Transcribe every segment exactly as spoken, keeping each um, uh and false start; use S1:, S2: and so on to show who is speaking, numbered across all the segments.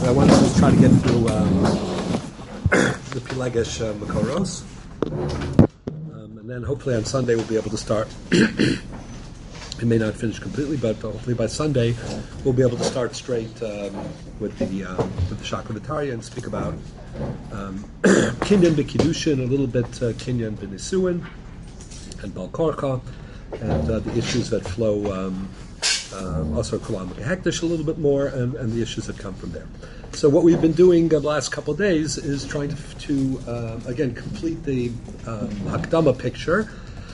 S1: I wanted to try to get through um, the Pilegesh uh, Makoros. Um, and then hopefully on Sunday we'll be able to start. It may not finish completely, but hopefully by Sunday we'll be able to start straight um, with the um, with the Shakravatariya and speak about um, Kinyan B'Kiddushin, a little bit uh, Kinyan B'Nisuin and Bal Korcha, and uh, the issues that flow, um, uh, also Kulam Hektish a little bit more, and, and the issues that come from there. So what we've been doing uh, the last couple of days is trying to, to uh, again, complete the um, Hakdama picture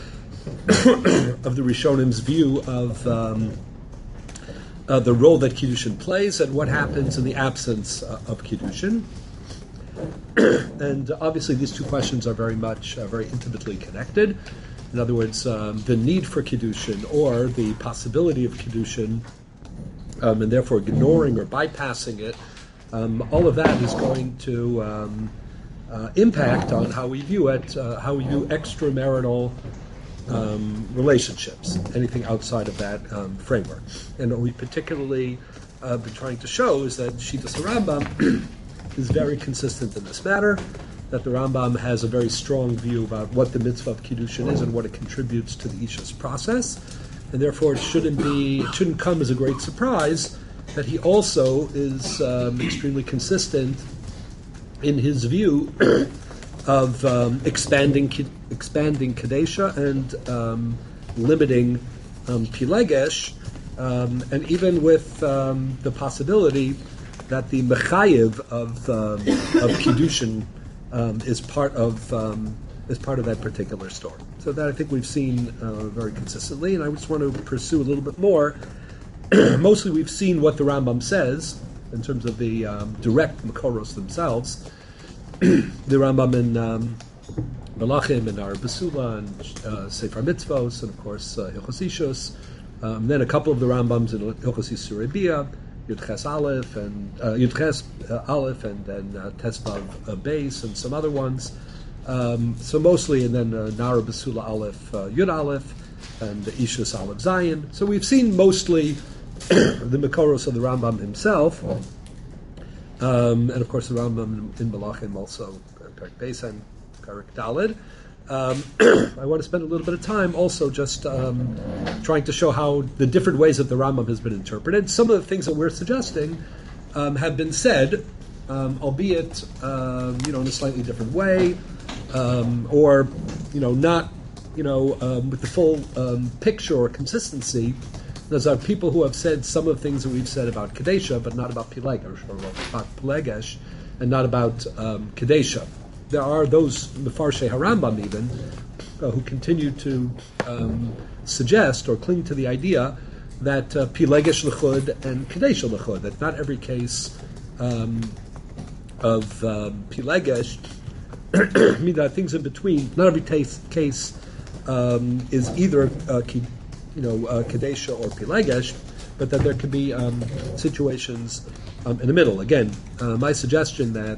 S1: of the Rishonim's view of um, uh, the role that Kiddushin plays and what happens in the absence uh, of Kiddushin. And obviously these two questions are very much, uh, very intimately connected. In other words, um, the need for Kiddushin or the possibility of Kiddushin, um, and therefore ignoring or bypassing it, um, all of that is going to um, uh, impact on how we view it, uh, how we view extramarital Um, relationships, anything outside of that um, framework. And what we particularly uh, been trying to show is that Shitas Rambam is very consistent in this matter, that the Rambam has a very strong view about what the mitzvah of Kiddushin is and what it contributes to the Isha's process, and therefore it shouldn't be, it shouldn't come as a great surprise that he also is um, extremely consistent in his view of um, expanding expanding Kadesha and um, limiting um, Pilegesh, um, and even with um, the possibility that the Mechayiv of um, of Kiddushin um, is part of um, is part of that particular story. So that I think we've seen uh, very consistently, and I just want to pursue a little bit more. Mostly we've seen what the Rambam says in terms of the um, direct Makoros themselves. The Rambam in um, Malachim and Ar Basula and uh, Sefer Mitzvos, and of course uh, Hilchos Ishus. Um, then a couple of the Rambams in Hilchos Yisur Bia, Yudches Aleph and uh, Yudches uh, Aleph, and then uh, Tesvav uh, Beis, and some other ones. Um, so mostly, and then uh, Nara Basula Aleph uh, Yud Aleph and Ishus Aleph Zayin. So we've seen mostly the Makoros of the Rambam himself. Um, and of course the Rambam in Malachim also, Perek Beis and Perek Daled. Um, I want to spend a little bit of time also just um, trying to show how the different ways that the Rambam has been interpreted. Some of the things that we're suggesting um, have been said, um, albeit um, you know in a slightly different way, um, or you know not you know um, with the full um, picture or consistency. Those are people who have said some of the things that we've said about Kadesha, but not about Pilegesh, or about Pilegesh, and not about um, Kadesha. There are those Mefarshei Harambam even uh, who continue to um, suggest or cling to the idea that uh, Pilegesh l'chud and Kadesha l'chud, that not every case um, of um, Pilegesh, I mean, there are things in between. Not every case, case um, is either uh, you know, uh, Kadesha or Pilegesh, but that there could be um, situations um, in the middle. Again, uh, my suggestion that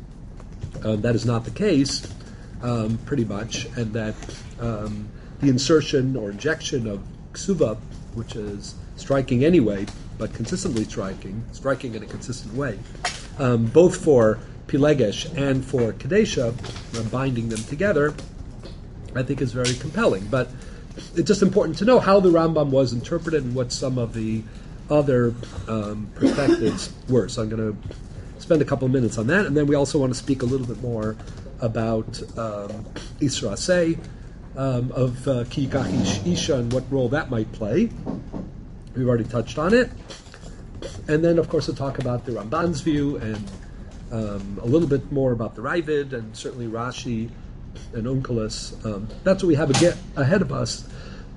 S1: um, that is not the case, um, pretty much, and that um, the insertion or injection of Ksuva, which is striking anyway, but consistently striking, striking in a consistent way, um, both for Pilegesh and for Kadesha, uh, binding them together, I think is very compelling. But it's just important to know how the Rambam was interpreted and what some of the other um, perspectives were. So I'm going to spend a couple of minutes on that, and then we also want to speak a little bit more about um, Isra Seh, um, of uh, Ki Yikach Isha and what role that might play. We've already touched on it. And then, of course, we'll talk about the Ramban's view and um, a little bit more about the Ravid and certainly Rashi and Onkelos. Um, that's what we have ag- ahead of us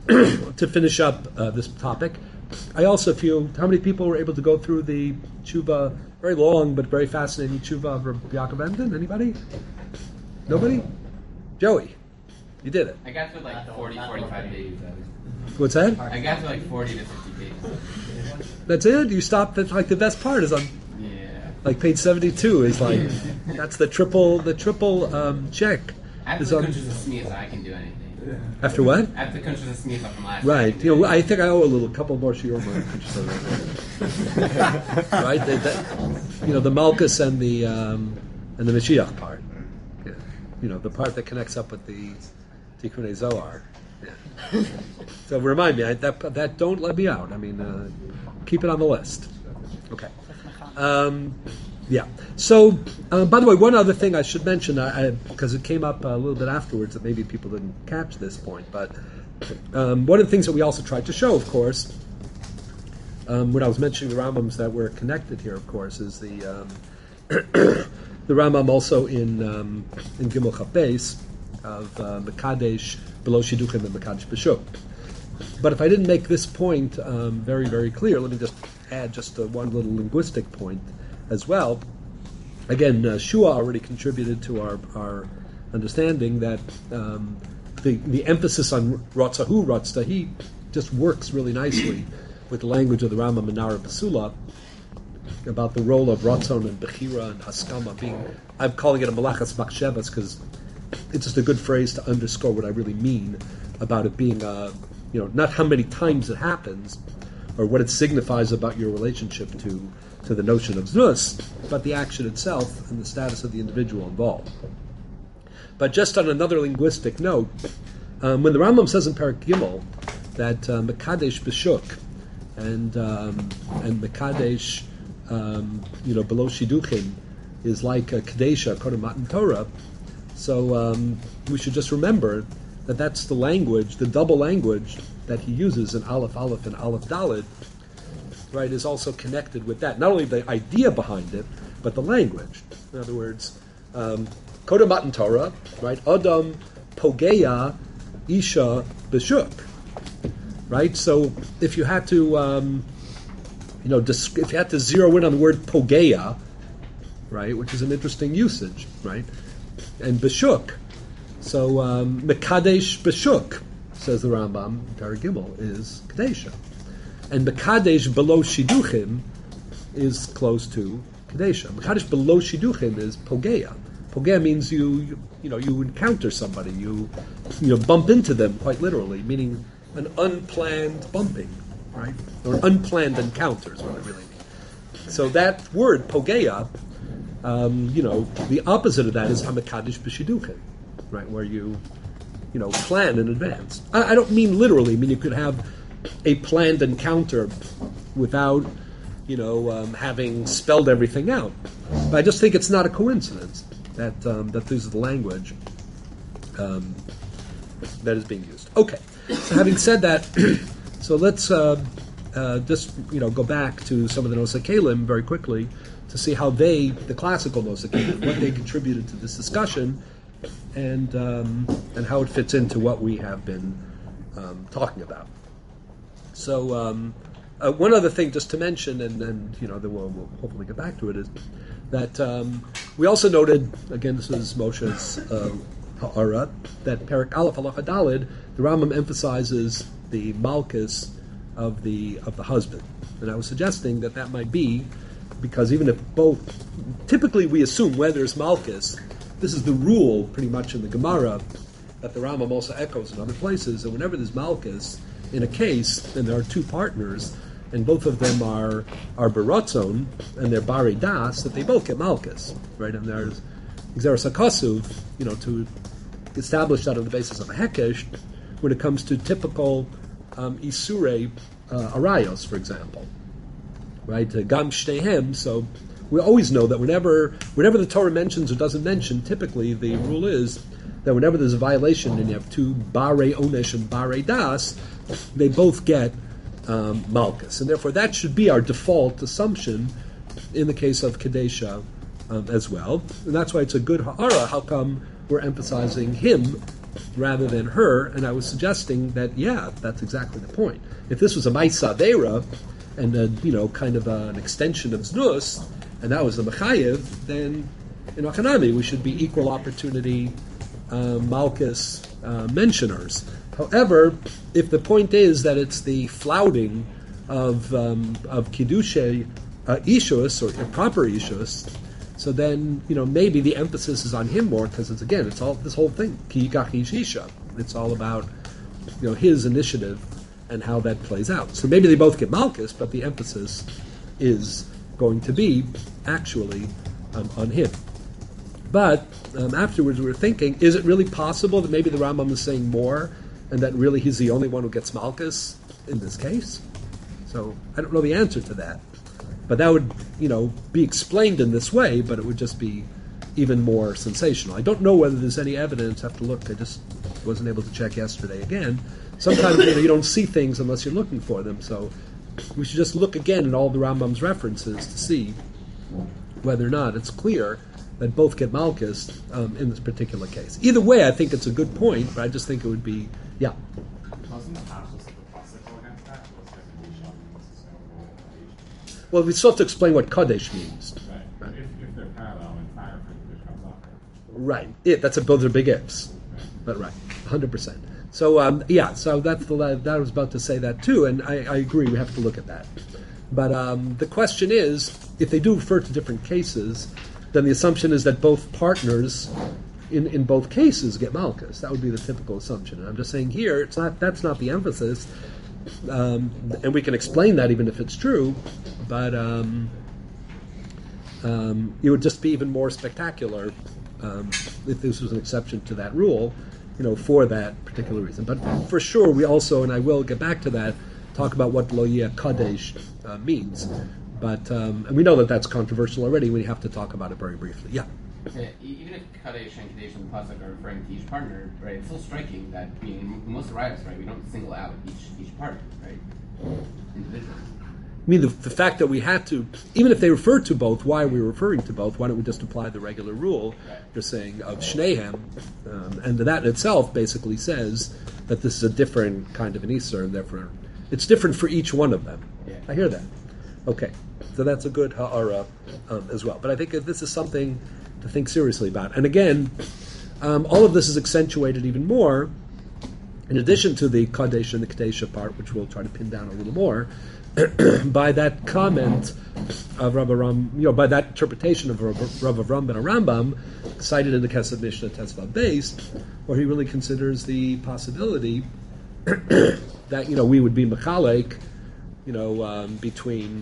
S1: to finish up uh, this topic. I also feel, how many people were able to go through the tshuva, very long but very fascinating tshuva of Rabbi Yaakov Emden? Anybody? Nobody? Joey, you did it.
S2: I got through like forty, forty-five pages.
S1: What's that?
S2: I got through like forty to fifty pages.
S1: That's it? You stopped at, like, the best part is on,
S2: Yeah.
S1: like, page seventy-two is like, that's the triple, the triple um, check.
S2: After
S1: Is
S2: the
S1: on-
S2: Kuntres and Smicha, I can do anything.
S1: After what?
S2: After the Kuntres and Smicha from last
S1: Right.
S2: week,
S1: You know, I think I owe a little couple more shiur. Right? They, that, you know, the Malkus and the um, and the Mashiach part. Yeah. You know, the part that connects up with the Tikkunei Zohar. Yeah. So remind me, I, that that don't let me out. I mean, uh, keep it on the list. Okay. Um, yeah. So, uh, by the way, one other thing I should mention, because it came up a little bit afterwards that maybe people didn't catch this point, but um, one of the things that we also tried to show, of course, um, when I was mentioning the Rambams that were connected here, of course, is the um, the Rambam also in um, in Gimel Chapes of uh, Mekadesh below Shiduchim and Mekadesh B'Shuk. But if I didn't make this point um, very, very clear, let me just add just uh, one little linguistic point as well. Again, uh, Shua already contributed to our, our understanding that um, the, the emphasis on Ratzahu, Ratztahi, just works really nicely with the language of the Rambam and Nara Basula about the role of Ratzon and Bechira and Haskama being, I'm calling it a Malachas Machshevas because it's just a good phrase to underscore what I really mean about it being a, you know, not how many times it happens or what it signifies about your relationship to, to the notion of Znus, but the action itself and the status of the individual involved. But just on another linguistic note, um, when the Rambam says in Perek Gimel that uh, Mekadesh B'Shuk and um, and Mekadesh, um, you know, below Shiduchim is like a Kadesha, Kodem Matan Torah, so um, we should just remember that that's the language, the double language that he uses in Aleph Aleph and Aleph Daled, right, is also connected with that. Not only the idea behind it, but the language. In other words, um, Kodem Matan Torah, right, Adam Pogeya Isha B'Shuk, right? So if you had to, um, you know, dis- if you had to zero in on the word Pogeya, right, which is an interesting usage, right, and B'Shuk, so um, Mekadesh B'Shuk, says the Rambam, Perek Gimel, is Kadesha. And Mekadesh below Shiduchim is close to Kadesha. Mekadesh below Shiduchim is Pogeya. Pogeya means you, you, you know, you encounter somebody, you, you know, bump into them, quite literally, meaning an unplanned bumping, right? Or an unplanned encounter is what I really mean. So that word, Pogeya, um, you know, the opposite of that is Hamekadesh B'Shiduchim, right, where you, you know, plan in advance. I, I don't mean literally. I mean you could have a planned encounter without, you know, um, having spelled everything out. But I just think it's not a coincidence that um, that this is the language um, that is being used. Okay. So having said that, so let's uh, uh, just, you know, go back to some of the Nosei Kelim very quickly to see how they, the classical Nosei Kelim, what they contributed to this discussion, and um, and how it fits into what we have been um, talking about. So um, uh, one other thing just to mention, and then you know then we'll, we'll hopefully get back to it, is that um, we also noted, again, this is Moshe's uh, Ha'ara, that Perek Aleph Halacha Daled, the Rambam emphasizes the Malkus of the of the husband, and I was suggesting that that might be because even if both, typically we assume where there's Malkus, this is the rule pretty much in the Gemara that the Rambam also echoes in other places, and whenever there's Malkus in a case, and there are two partners, and both of them are are Baratzon, and they're Bari Das, that they both get Malkus, right? And there's Xeris HaKasuv, you know, to establish that on the basis of a Hekesh, when it comes to typical um, Isurei uh, Arayos, for example, right? Uh, Gam Shtehem, so we always know that whenever whenever the Torah mentions or doesn't mention, typically the rule is that whenever there's a violation and you have two Bare Onesh and Bare Das, they both get um, Malkus. And therefore that should be our default assumption in the case of Kadesha um, as well. And that's why it's a good ha'ara. How come we're emphasizing him rather than her? And I was suggesting that, yeah, that's exactly the point. If this was a Maisa Deira and a, you know, kind of a, an extension of Znus, and that was the Mechayev, then in Achanami we should be equal opportunity uh, Malkus uh, mentioners. However, if the point is that it's the flouting of um, of Kiddushay uh, Ishus, or proper Ishus, so then, you know, maybe the emphasis is on him more, because it's, again, it's all this whole thing, Ki Yikach Ish Isha. It's all about, you know, his initiative and how that plays out. So maybe they both get Malkus, but the emphasis is going to be actually um, on him. But um, afterwards we were thinking, is it really possible that maybe the Rambam is saying more and that really he's the only one who gets Malkus in this case? So I don't know the answer to that. But that would, you know, be explained in this way, but it would just be even more sensational. I don't know whether there's any evidence. I have to look. I just wasn't able to check yesterday again. Sometimes you know, you don't see things unless you're looking for them. So we should just look again at all the Rambam's references to see whether or not it's clear that both get Malkus um, in this particular case. Either way, I think it's a good point, but I just think it would be, yeah. Well, we still have to explain what Kadesh means.
S3: Right. Right. If, if they're parallel and fire Kadesh comes off.
S1: Right. Yeah, that's a, those are big ifs. Right. But right, one hundred percent. So, um, yeah, so that's the, that I was about to say that too, and I, I agree, we have to look at that. But um, the question is, if they do refer to different cases, then the assumption is that both partners in, in both cases get Malkus. That would be the typical assumption. And I'm just saying here, it's not that's not the emphasis. Um, and we can explain that even if it's true, but um, um, it would just be even more spectacular um, if this was an exception to that rule, you know, for that particular reason. But for sure, we also, and I will get back to that, talk about what Lo Yeh Kadesh uh, means. But um, and we know that that's controversial already. We have to talk about it very briefly. Yeah.
S2: Yeah, even if Kadesh and Kadesh and Pasuk are referring to each partner, right, it's still striking that, I mean, in most arrivals, right, we don't single out each each partner, right, individually.
S1: I mean, the, the fact that we had to, even if they refer to both, why are we referring to both? Why don't we just apply the regular rule,
S2: right.
S1: You're saying, of Shnehem, um, and that in itself basically says that this is a different kind of an Isser, and therefore it's different for each one of them.
S2: Yeah.
S1: I hear that. Okay, so that's a good ha'ara um, as well. But I think that this is something to think seriously about. And again, um, all of this is accentuated even more, in addition to the Kadesh and the Kadesha part, which we'll try to pin down a little more, by that comment of Rav Ram, you know, by that interpretation of Rav, Rav Avram ben Rambam, cited in the Kesef Mishnah Tesvav Beis, where he really considers the possibility that, you know, we would be Mechalek, you know, um, between,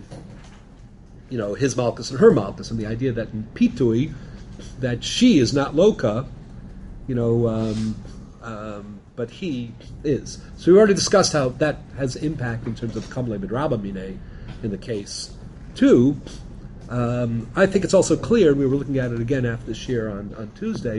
S1: you know, his Malkus and her Malkus, and the idea that in Pitui, that she is not Loka, you know, um, um, but he is. So we already discussed how that has impact in terms of Kamle Midraba Mine in the case. Two, um, I think it's also clear, we were looking at it again after this year on, on Tuesday,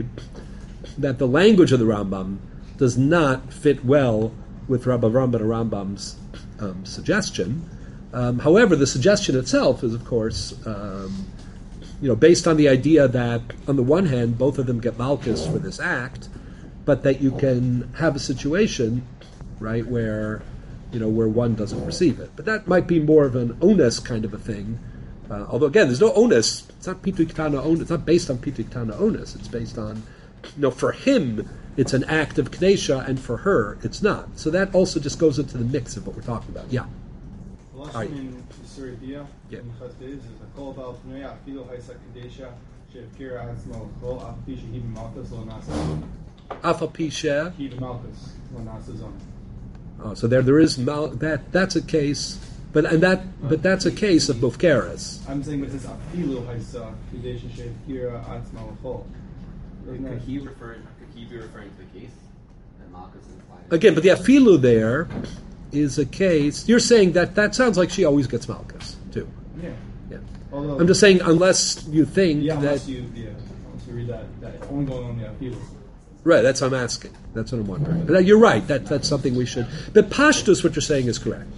S1: that the language of the Rambam does not fit well with Rabbi Avram ben Rambam's um, suggestion. Um, however, the suggestion itself is, of course, um, you know, based on the idea that, on the one hand, both of them get Malkus for this act, but that you can have a situation, right, where, you know, where one doesn't receive it. But that might be more of an onus kind of a thing. Uh, although, again, there's no onus. It's not Pitui Ketana onus. It's not based on Pitui Ketana onus. It's based on, you know, for him, it's an act of Kadesha, and for her, it's not. So that also just goes into the mix of what we're talking about. Yeah.
S4: Lashon in Yisur Dia,
S1: Yeah.
S4: in Chat Beis, is a call about Pnei Afilo Haisa Kadesha, She'efkira Atzmo, Kol Afish Hibi Malchus Lo Nasa,
S1: Afa Pisha.
S4: Hibi Malchus Lo Nasa Zon.
S1: Oh, so there, there is mal- that. That's a case, but and that, but that's a case of Mufkeres.
S4: I'm saying it says Afilo Haisa Kadesha She'efkira Atzmo Kol.
S2: Could he refer? Could he be referring to the case that Malchus is implied?
S1: Again, but the afilu there is a case. You're saying that that sounds like she always gets Malchus too.
S4: Yeah.
S1: Yeah.
S4: Although,
S1: I'm just saying, unless you think
S4: yeah,
S1: that.
S4: unless you, yeah, unless you read that, that only going on the Afilo.
S1: Right, that's what I'm asking. That's what I'm wondering. But you're right. That that's something we should. But Pashtus, what you're saying is correct.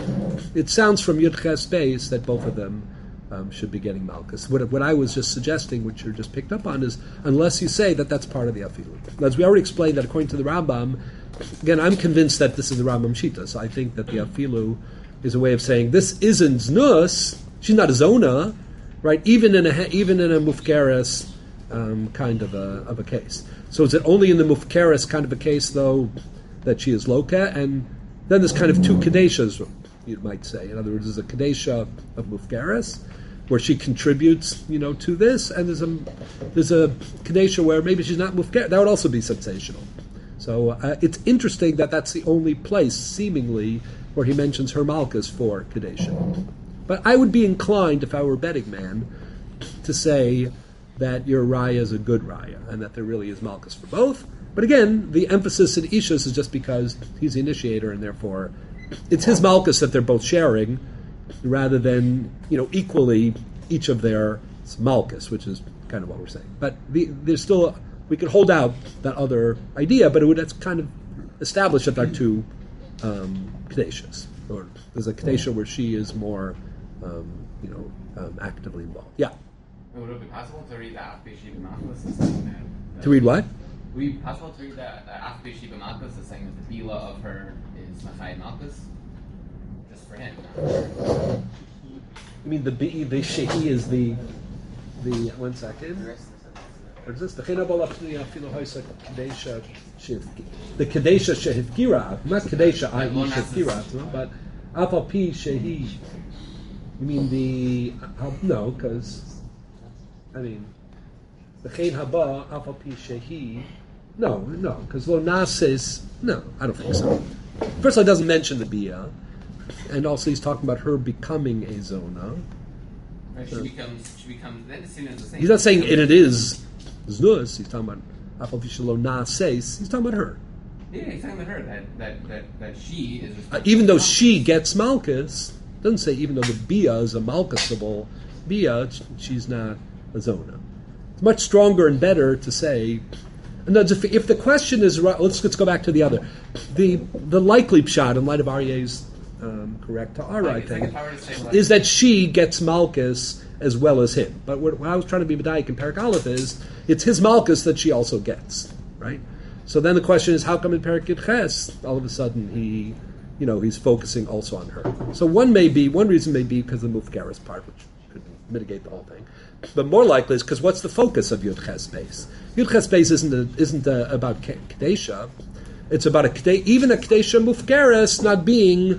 S1: It sounds from Yud Ches Beis that both of them um, should be getting Malchus. What, what I was just suggesting, which you just picked up on, is unless you say that that's part of the Afilu. As we already explained, that according to the Rambam, again, I'm convinced that this is the Rambam Shita. So I think that the Afilu is a way of saying this isn't Znus. She's not a Zona, right? Even in a even in a Mufkeres um, kind of a of a case. So is it only in the Mufkeres kind of a case, though, that she is Loka? And then there's kind of two Kadeshas, you might say. In other words, there's a Kadesha of Mufkeres, where she contributes, you know, to this, and there's a there's a Kadesha where maybe she's not Mufkeres. That would also be sensational. So uh, it's interesting that that's the only place, seemingly, where he mentions her Malchus for Kadesha. But I would be inclined, if I were a betting man, to say that your raya is a good raya and that there really is malchus for both. But again, the emphasis in Ishus is just because he's the initiator and therefore it's his malchus that they're both sharing rather than, you know, equally each of their malchus, which is kind of what we're saying. But the, there's still, we could hold out that other idea, but it would that's kind of establish that there are two um, Kadeshas. Or there's a Kadesha where she is more, um, you know, um, actively involved. Yeah?
S2: Would it be possible to read the Afbi Shiba Malchus as saying that?
S1: To read what?
S2: Would it be possible to read the, the Afbi Shiba Malchus as saying that the Bila of her is Machai Malchus? Just for him, not for her.
S1: You mean the the, the Shehi is the, the, one second. What is this? The Kadesha the Kadesha Shehivkira, not Kadesha that is Shehivkira, but Alpha P Shehi. You mean the uh, no? Because I mean the Chen Haba Alpha P Shehi. No, no, because Lo Nases. No, I don't think so. First of all, it doesn't mention the Bia, and also he's talking about her becoming a Zona.
S2: Right, she becomes. She becomes. Then as soon as the same.
S1: He's not saying it, it is Znus. He's talking about Alpha P Shelo Nases. He's talking about her.
S2: Yeah, he's talking about her. That that that, that she is.
S1: Uh, even though she gets Malchus, doesn't say even though the Bia is a Malchusable Bia, she's not a Zona. It's much stronger and better to say. And if, if the question is right, let's let's go back to the other. The the likely pshat in light of Aryeh's um, correct to our I think is that she gets Malchus as well as him. But what, what I was trying to be medayik in Perek Aleph is it's his Malchus that she also gets, right? So then the question is, how come in Perek Yud Ches all of a sudden he, you know, he's focusing also on her? So one may be one reason may be because of the Mufgaris part, which could mitigate the whole thing. But more likely is because what's the focus of Yud Ches base? Yud Ches base isn't a, isn't a, about Kadesha. It's about a Kade, even a Kadesha Mufgaris not being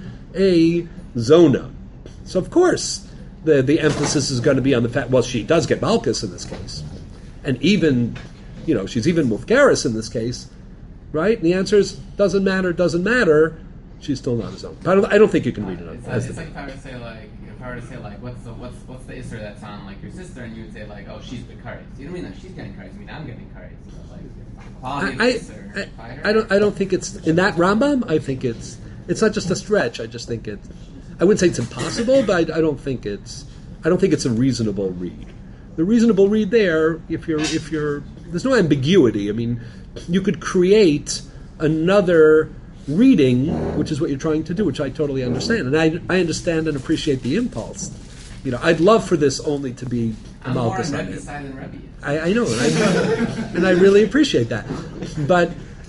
S1: a Zona. So of course the the emphasis is going to be on the fact. Well, she does get Malchus in this case, and even, you know, she's even Mufgaris in this case, right? And the answer is doesn't matter, doesn't matter. She's still not a Zona. I don't I don't think you can read it.
S2: It's,
S1: as
S2: it's
S1: the
S2: like if I were to say like. If I were to say like, what's the what's what's the Isser that's on like your sister, and you would say like, oh, she's Bekaris. You don't mean that she's getting Karis. You mean I'm getting Karis. So like, the quality
S1: I,
S2: of Isser.
S1: I, I, I don't I don't think it's in that Rambam. I think it's it's not just a stretch. I just think it. I wouldn't say it's impossible, but I, I don't think it's I don't think it's a reasonable read. The reasonable read there, if you're if you're there's no ambiguity. I mean, you could create another reading, which is what you're trying to do, which I totally understand, and I, I understand and appreciate the impulse. You know, I'd love for this only to be a
S2: I'm more on
S1: Malchus.
S2: Rebbe's side than Rebbe is.
S1: I, I know, and I, and I really appreciate that. But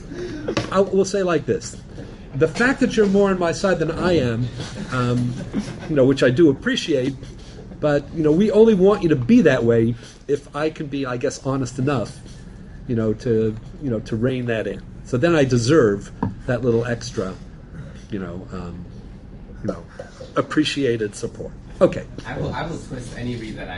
S1: I will say like this: the fact that you're more on my side than I am, um, you know, which I do appreciate, but you know, we only want you to be that way if I can be, I guess, honest enough, you know, to you know to rein that in. So then I deserve that little extra, you know, um, you know, appreciated support. Okay,
S2: I will I will twist any read that I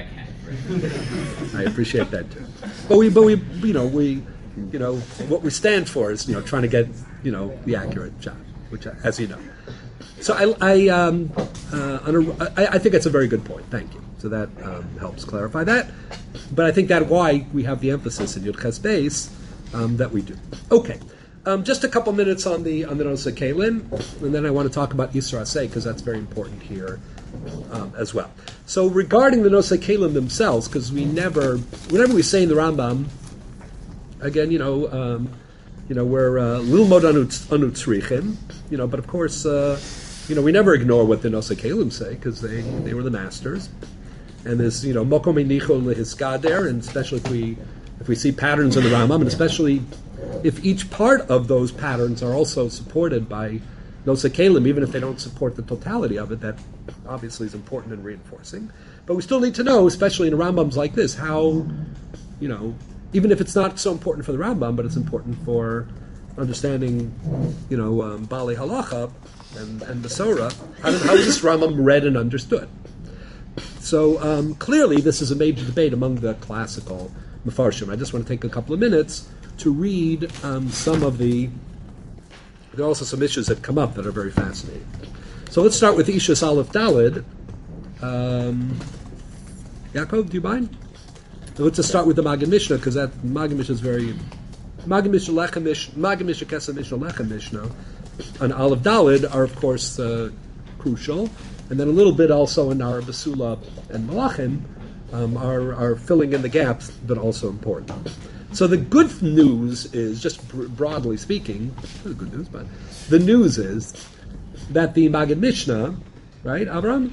S2: can.
S1: I appreciate that too. But we, but we, you know, we, you know, what we stand for is, you know, trying to get, you know, the accurate job, which, as you know. So I, I, um, uh, on a, I, I think that's a very good point. Thank you. So that um, helps clarify that. But I think that's why we have the emphasis in Yud Ches Beis um, that we do. Okay. Um, just a couple minutes on the on the Nosei Kelim, and then I want to talk about Yisra Aseh because that's very important here um, as well. So regarding the Nosei Kelim themselves, because we never, whenever we say in the Rambam, again, you know, um, you know, we're lilmod anu tzrichim, you know, but of course, uh, you know, we never ignore what the Nosei Kelim say because they they were the masters, and there's, you know, mokom inicho lehiskader, and especially if we if we see patterns in the Rambam, and especially if each part of those patterns are also supported by Nosei Kelim, even if they don't support the totality of it, that obviously is important and reinforcing. But we still need to know, especially in Rambams like this, how, you know, even if it's not so important for the Rambam, but it's important for understanding, you know, um, Bali Halacha and, and the Sorah, how, how is this Rambam read and understood? So um, clearly this is a major debate among the classical Mefarshim. I just want to take a couple of minutes to read um, some of the, there are also some issues that come up that are very fascinating. So let's start with Ishus Aleph Daled. Um, Yaakov, do you mind? let's just start with the Maggid Mishnah, because that Maggid Mishnah is very... Maggid Mishnah, Lechem Mishnah, Maggid Mishnah, Kesef Mishnah, Lechem Mishnah, and Aleph Daled are, of course, uh, crucial. And then a little bit also in our Basula and Malachim um, are, are filling in the gaps, but also important. So the good news is, just br- broadly speaking, the good news, but the news is that the Maggid Mishnah, right, Avram?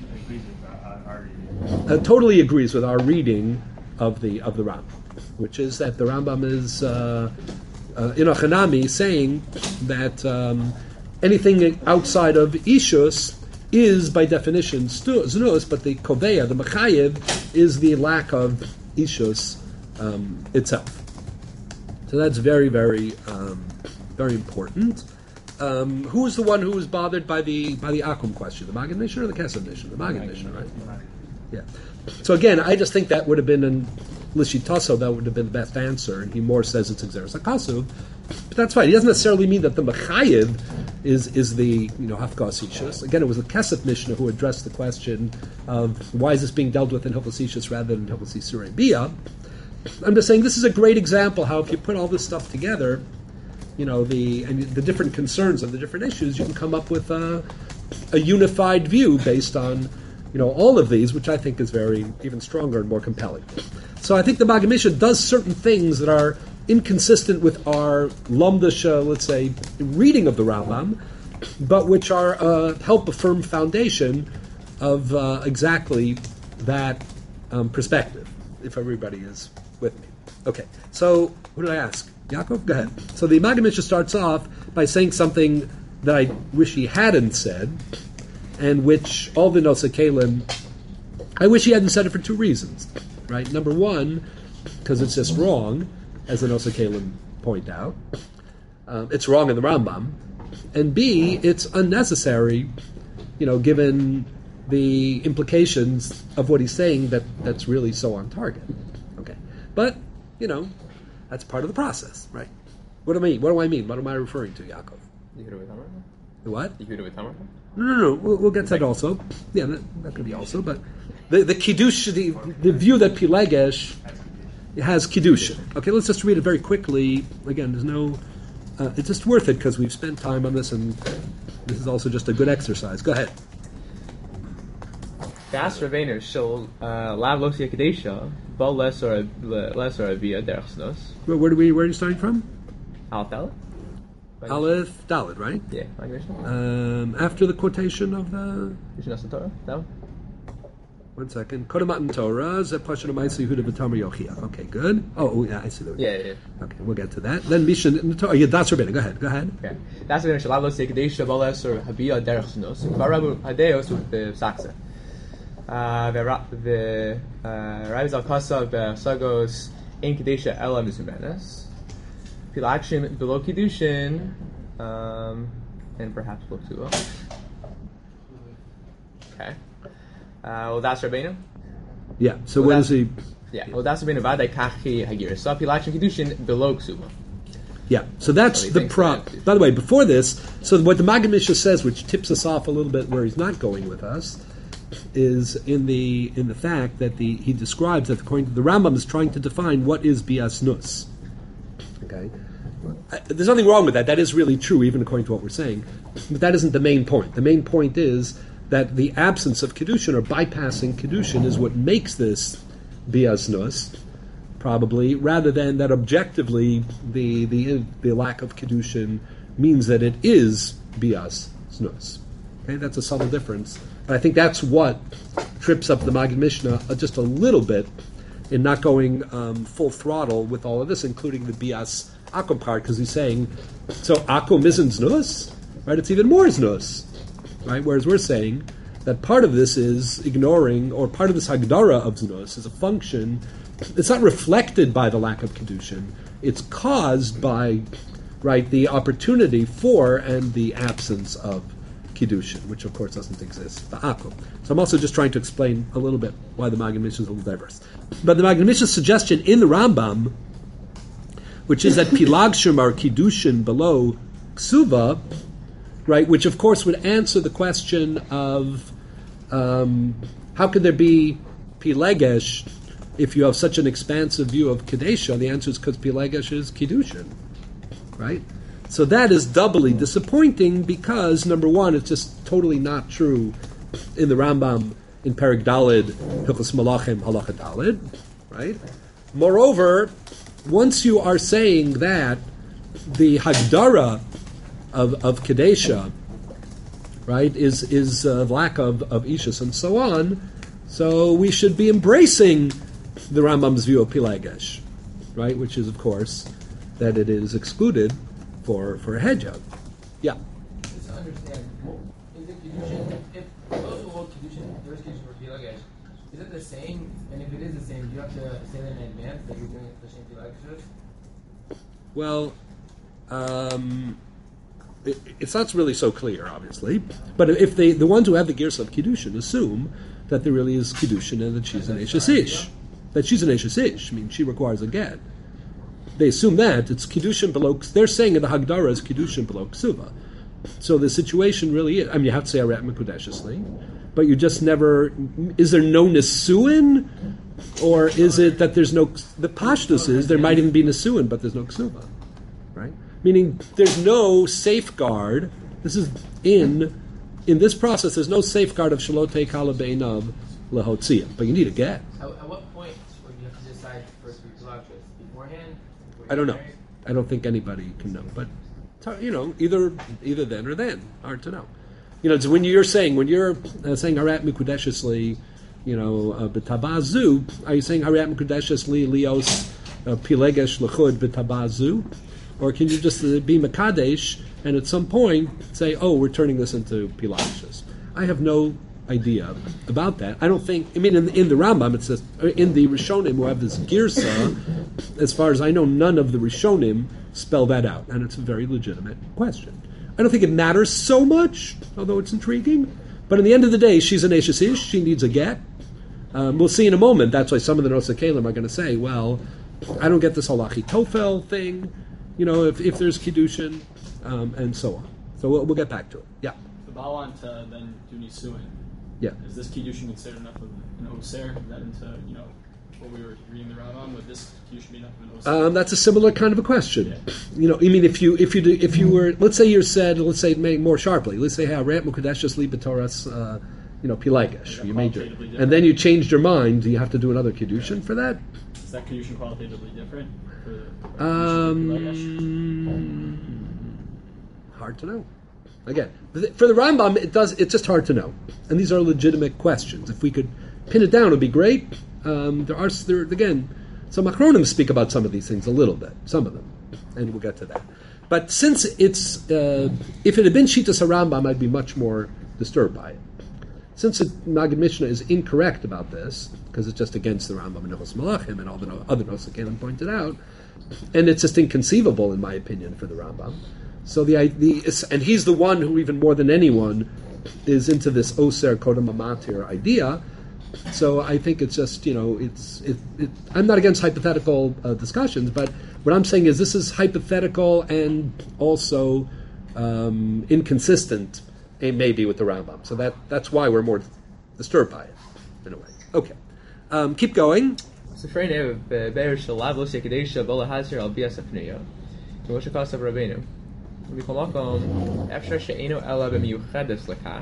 S1: Uh, totally agrees with our reading of the of the Rambam, which is that the Rambam is uh, uh, in Achanami saying that um, anything outside of Ishus is by definition stu- znus, but the koveya, the mechayev, is the lack of Ishus um, itself. So that's very, very, um, very important. Um, who is the one who was bothered by the by the Akum question? The Maggid Mishnah or the Kesef Mishnah? The Maggid Mishnah, right? Yeah. So again, I just think that would have been an Lishitaso, that would have been the best answer, and he more says it's Exeris HaKasuv. But that's fine. He doesn't necessarily mean that the Mechayiv is is the, you know, Hafkas Ishus. Again, it was the Kesef Mishnah who addressed the question of why is this being dealt with in Hilchos Ishus rather than Hilchos Isurei Biyah. I'm just saying this is a great example how if you put all this stuff together, you know, the and the different concerns of the different issues, you can come up with a, a unified view based on, you know, all of these, which I think is very even stronger and more compelling. So I think the Maggid Mishnah does certain things that are inconsistent with our Lomdasha, let's say, reading of the Rambam, but which are uh, help a firm foundation of uh, exactly that um, perspective, if everybody is with me. Okay, so what did I ask? Yaakov? Go ahead. So the Maggid Mishnah starts off by saying something that I wish he hadn't said, and which all the Nosei Kelim, I wish he hadn't said it for two reasons. Right? Number one, because it's just wrong, as the Nosei Kelim point out. Um, it's wrong in the Rambam. And B, it's unnecessary, you know, given the implications of what he's saying that, that's really so on target. Okay. But, you know, that's part of the process, right? What do I mean? What do I mean? What am I referring to, Yaakov? The what? No, no, no. We'll, we'll get to that also. Yeah, that, that could be also. But the, the Kiddush, the, the view that Pilegesh has Kiddushin. Okay, let's just read it very quickly. Again, there's no... Uh, it's just worth it because we've spent time on this, and this is also just a good exercise. Go ahead.
S5: Das Ravener shall lav losia kadesha, bal less or less or via derchnos.
S1: Where, where do we? Where are you starting from?
S5: Aleph Dalet.
S1: Aleph Dalet, right?
S5: Yeah.
S1: Um, after the quotation of the.
S5: Mishnah Torah. No.
S1: One second. Kodamatan Torah, Zeh Pasha Namaisi Huda V'Tamar Yochia. Okay, good. Oh, yeah, I see that.
S5: Yeah, yeah, yeah.
S1: Okay, we'll get to that. Then Mishnah Torah. Yeah, that's Rabbina. Go ahead. Go ahead.
S5: Okay. Das Ravener shall lav losia kadesha, bal less or via derchnos. Varabu hadeos with the saksa. The Rav Zal Kasav Sagos in Kadesha Ela Mizumenes Pilakshim below Kiddushin um, and perhaps below Ksuva. Okay. Uh, well, that's Rabbeinu.
S1: Yeah. So
S5: well,
S1: what is he?
S5: Yeah. Well, that's Rabbeinu Vadai Kachi Hagir. So Pilakshim Kiddushin below Ksuva.
S1: Yeah. So that's
S5: so
S1: the prop. That. By the way, before this, so what the Maggid Mishnah says, which tips us off a little bit where he's not going with us, is in the in the fact that the he describes that according to the Rambam is trying to define what is bias nus. Okay, there's nothing wrong with that. That is really true, even according to what we're saying. But that isn't the main point. The main point is that the absence of kedushin or bypassing kedushin is what makes this bias nus, probably, rather than that objectively the the the lack of kedushin means that it is bias nus. Okay, that's a subtle difference. But I think that's what trips up the Maggid Mishnah uh, just a little bit in not going um, full throttle with all of this, including the bias akum part, because he's saying, so akum isn't znus, right? It's even more znus, right? Whereas we're saying that part of this is ignoring, or part of this hagdara of znus is a function. It's not reflected by the lack of kedushin. It's caused by, right, the opportunity for and the absence of Kiddushin, which of course doesn't exist. The Akum. So I'm also just trying to explain a little bit why the Maggid Mishnah is a little diverse. But the Maggid Mishnah's suggestion in the Rambam, which is that Pilagshim are Kiddushin below Ksuva, right, which of course would answer the question of um, how could there be Pilegesh if you have such an expansive view of Kedesha, the answer is because Pilegesh is Kiddushin, right? So that is doubly disappointing because, number one, it's just totally not true in the Rambam in Perek Daled, Hilchos Malachim, Halacha Daled, right? Moreover, once you are saying that the Hagdara of, of Kedesha, right, is is uh, lack of, of Ishus and so on, so we should be embracing the Rambam's view of Pilegesh, right, which is, of course, that it is excluded for, for a hedgehog. Yeah?
S6: Just to understand, is it Kedushin, if those who hold Kedushin, there's Kedushin for Pilegesh, is it the same? And if it is the same, do you have to say that in advance that you're doing it for Shem Pilegesh?
S1: Well, um, it, it's not really so clear, obviously. But if they, the ones who have the Gersa of Kiddushin assume that there really is Kiddushin and that she's an Eshes Ish. That she's an Eshes Ish. I mean, she requires a get. They assume that it's Kiddushin below. They're saying in the Hagdara is Kiddushin below Ksuva. So the situation really is. I mean, you have to say Arat Mekudeshesli, but you just never. Is there no Nesuin, or is it that there's no? The Pashtus is there might even be Nesuin, but there's no Ksuva, right? Meaning there's no safeguard. This is in in this process. There's no safeguard of Shalote Kalabeinav Lehotzia, but you need a get.
S6: At, at what point would you have to decide first for Pilegesh? Beforehand?
S1: I don't know. I don't think anybody can know, but it's hard, you know, either either then or then. Hard to know. You know, it's when you're saying when you're uh, saying Harat Mikudeshesli, you know, uh, b'tabazu, are you saying Harat Mikudeshesli lios uh, Pilegesh lechud b'tabazu, or can you just uh, be Makadesh and at some point say, oh, we're turning this into Pilegesh? I have no idea about that. I don't think. I mean, in, in the Rambam, it says in the Rishonim who have this girsa. As far as I know, none of the Rishonim spell that out, and it's a very legitimate question. I don't think it matters so much, although it's intriguing. But in the end of the day, she's an Eshes Ish. She needs a get. Um, we'll see in a moment. That's why some of the Nosei Kelim are going to say, "Well, I don't get this whole Achitofel thing. You know, if, if there's Kiddushin, um, and so on." So we'll, we'll get back to it. Yeah.
S7: The Bawan to then do Nisuin.
S1: Yeah.
S7: Is this Kiddushin considered enough of an Oser? Is that into, you know, what we were reading the Rambam? Would this Kiddushin be enough of an Oser?
S1: Um, that's a similar kind of a question.
S7: Yeah.
S1: You know, I mean, if you if you do, if you were, let's say you said, let's say make more sharply, let's say, "Harat Mukadeshus li b'Toras, uh you know, Pilegesh." You made your, and then you changed your mind. Do you have to do another Kiddushin for that?
S7: Is that Kiddushin qualitatively different? For the, for
S1: Um, hard to know. Again, for the Rambam, it does. It's just hard to know, and these are legitimate questions. If we could pin it down, it would be great. Um, there are there again, some Achronim speak about some of these things a little bit, some of them, and we'll get to that. But since it's, uh, if it had been Shitas HaRambam, I'd be much more disturbed by it. Since the Maggid Mishnah is incorrect about this, because it's just against the Rambam and Hilchos Malachim and all the no, other Nosei Kelim pointed out, and it's just inconceivable, in my opinion, for the Rambam. So the, the and he's the one who, even more than anyone, is into this Oser Kodam Amatir idea. So I think it's just, you know, it's it, it, I'm not against hypothetical uh, discussions, but what I'm saying is this is hypothetical and also um, inconsistent, eh, maybe, with the Rambam. So that that's why we're more disturbed by it, in a way. Okay, um, keep going.
S5: So for now, Be'er Shalav Lo Shekadesha Bola Hazir Al Bias Afniya. Moshe Kasav Rabbeinu. Mikol Makom Efshar She'enu Ela B'Miyuchedes Lekach.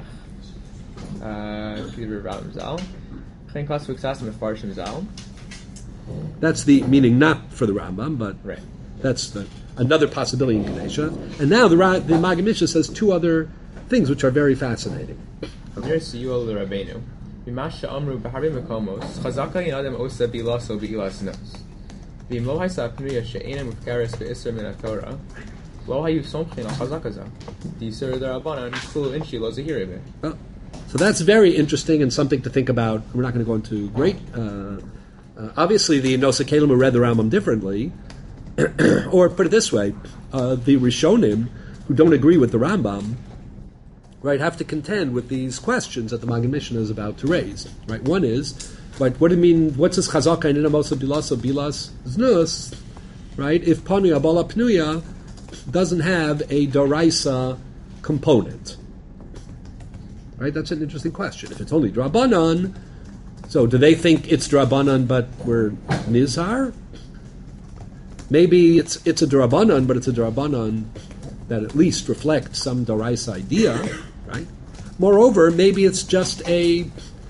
S5: K'divrei Rambam Zal. Chen Kasav Uksasim Mefarshim Zal.
S1: That's the meaning, not for the Rambam, but
S5: Right.
S1: that's the, another possibility in Kadesha. And now the Ra- the Maggid Mishnah says two other things which are very fascinating.
S5: Mir Siyul Rabbeinu. Bimasha Amru B'Harbi Mekomos. Chazaka Yinadem Osa Bilaso Bi'ilas Nos. V'im Lo Haisa Pnuya She'ena Mufkaris Be'Isra Min HaTorah. Lo Hayu Somchin Al Chazakaza. D'Yisur D'Rabbanan Kulu Inshi Lo Zahiri
S1: Oh, so that's very interesting and something to think about. We're not going to go into great. Uh, uh, obviously, the Nosei Kelim who read the Rambam differently, or put it this way, uh, the Rishonim who don't agree with the Rambam, right, have to contend with these questions that the Maggid Mishnah is about to raise. Right, one is, right, what do you mean? What's this chazaka in inamosa bilasa bilas znus? Right, if panuya bala pnuya doesn't have a doraisa component. Right, that's an interesting question. If it's only drabanan, So do they think it's Drabanan, but we're Nizar? Maybe it's it's a Drabanan, but it's a Drabanan that at least reflects some Dorais idea, right? Moreover, maybe it's just a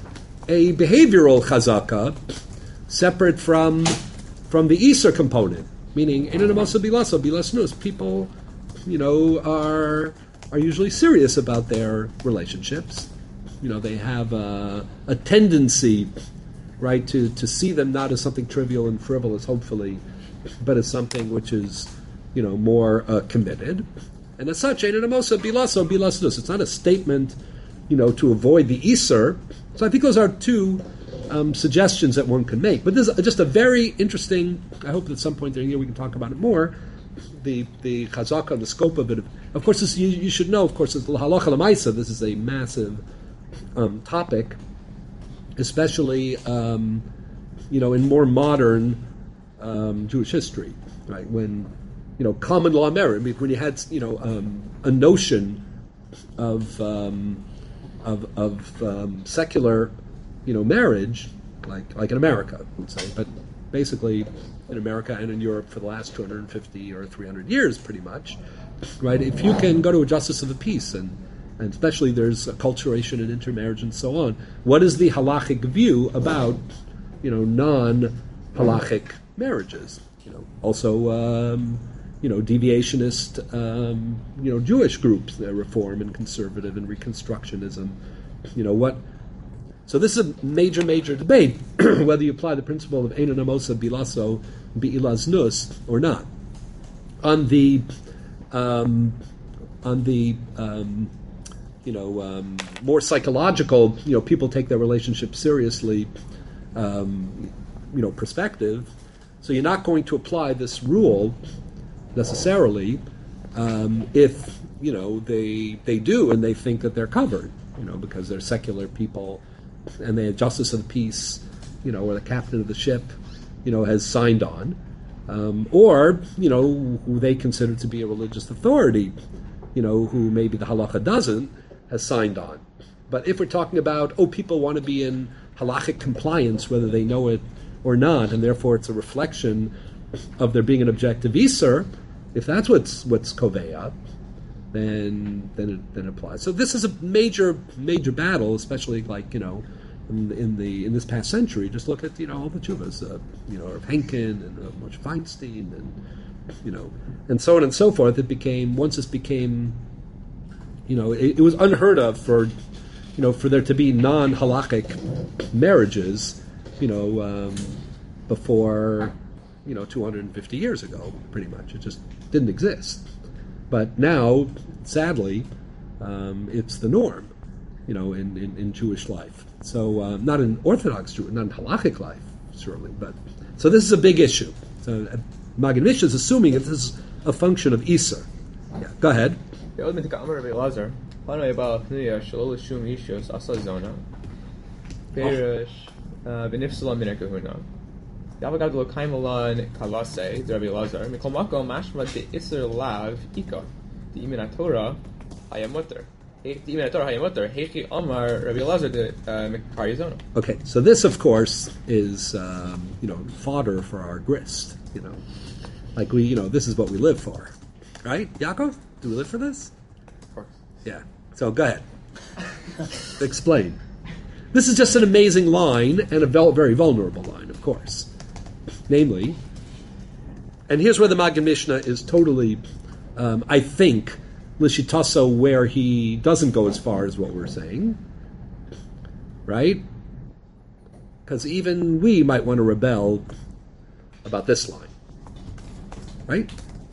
S1: a behavioral chazaka separate from from the Isser component, meaning Enanamasa Bilaso, Bilasnus. People, you know, are are usually serious about their relationships. You know, they have a, a tendency, right, to, to see them not as something trivial and frivolous, hopefully, but as something which is, you know, more uh, committed. And as such, Enanamosa Bilaso Bilasnus. It's not a statement, you know, to avoid the Isser. So I think those are two um, suggestions that one can make. But this is just a very interesting, I hope at some point during here we can talk about it more, the the chazaka, the scope of it. Of course, this, you, you should know, of course, it's halacha l'maisa. This is a massive um, topic, especially, um, you know, in more modern um, Jewish history, right? When, you know, common law marriage, when you had, you know, um, a notion of um, of, of um, secular, you know, marriage, like like in America, let's say, but basically in America and in Europe for the last two hundred fifty or three hundred years, pretty much, right? If you can go to a justice of the peace, and, and especially there's acculturation and intermarriage and so on, what is the halachic view about, you know, non-halachic marriages? You know, also, um, you know, deviationist, um, you know, Jewish groups, uh, Reform and Conservative and Reconstructionism, you know, what... So this is a major, major debate, whether you apply the principle of Einon Amosa Bilaso Bi'ilaz Nus or not. On the, um, on the, um, you know, um, more psychological, you know, people take their relationship seriously, um, you know, perspective. So you're not going to apply this rule necessarily um, if, you know, they they do and they think that they're covered, you know, because they're secular people. And the justice of the peace, you know, or the captain of the ship, you know, has signed on, um, or you know, who they consider to be a religious authority, you know, who maybe the halacha doesn't, has signed on. But if we're talking about, oh, people want to be in halachic compliance, whether they know it or not, and therefore it's a reflection of there being an objective iser, if that's what's what's koveya, then then it then it applies. So this is a major major battle, especially like, you know, in, in the in this past century. Just look at, you know, all the chuvas, uh, you know, of Henkin and uh, Moshe Feinstein, and you know, and so on and so forth. It became once this became, you know, it, it was unheard of for, you know, for there to be non-halachic marriages, you know, um, before, you know, two hundred fifty years ago, pretty much. It just didn't exist. But now, sadly, um, it's the norm, you know, in, in, in Jewish life. So uh, not in Orthodox Jewish, not in halachic life, certainly. But so this is a big issue. So uh, Magen Mishnah is assuming that this is a function of Isser. Yeah, go ahead.
S5: Yavagad lo kaimalan kalase, Rabbi Elazar, mikol makom mashma de iser lav ika, the imin Torah hayamutter. The imin Torah hayamutter, hechi amar Rabbi Elazar de mikarizona.
S1: Okay, so this, of course, is um, you know, fodder for our grist. You know, like we, you know, this is what we live for, right? Yaakov, do we live for this?
S5: Of course.
S1: Yeah. So go ahead, explain. This is just an amazing line and a very vulnerable line, of course. Namely, and here's where the Magen Mishnah is totally, um, I think, Lishitaso, where he doesn't go as far as what we're saying, right? Because even we might want to rebel about this line, right?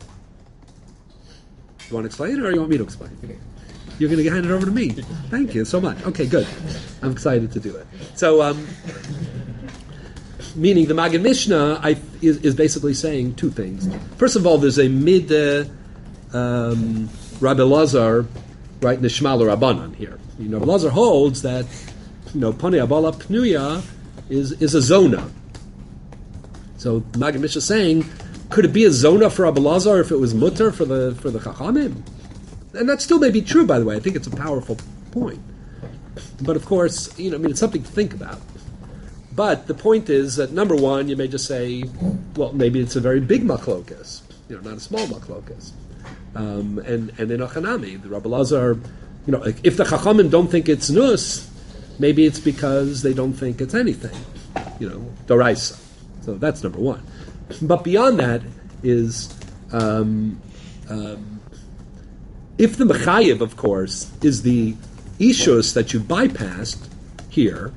S1: You want to explain it, or you want me to explain? Okay. You're going to hand it over to me. Thank you so much. Okay, good. I'm excited to do it. So, um, meaning the Magen Mishnah I, is, is basically saying two things. First of all, there's a mid uh, um, Rabbi Elazar, right, Nishma l'Rabbanan here. You know, Rabbi Elazar holds that, you know, Panei Abala Pnuya is is a zona. So Magen Mishnah is saying, could it be a zona for Rabbi Elazar if it was mutter for the for the Chachamim? And that still may be true, by the way. I think it's a powerful point. But of course, you know, I mean, it's something to think about. But the point is that, number one, you may just say, well, maybe it's a very big machlokas, you know, not a small machlokas. Um, and, and in Achanami, the Rabbi Lazar, you know, if the Chachamim don't think it's nus, maybe it's because they don't think it's anything, you know, doraisa. So that's number one. But beyond that is, um, um, if the mechayev, of course, is the ishus that you bypassed here,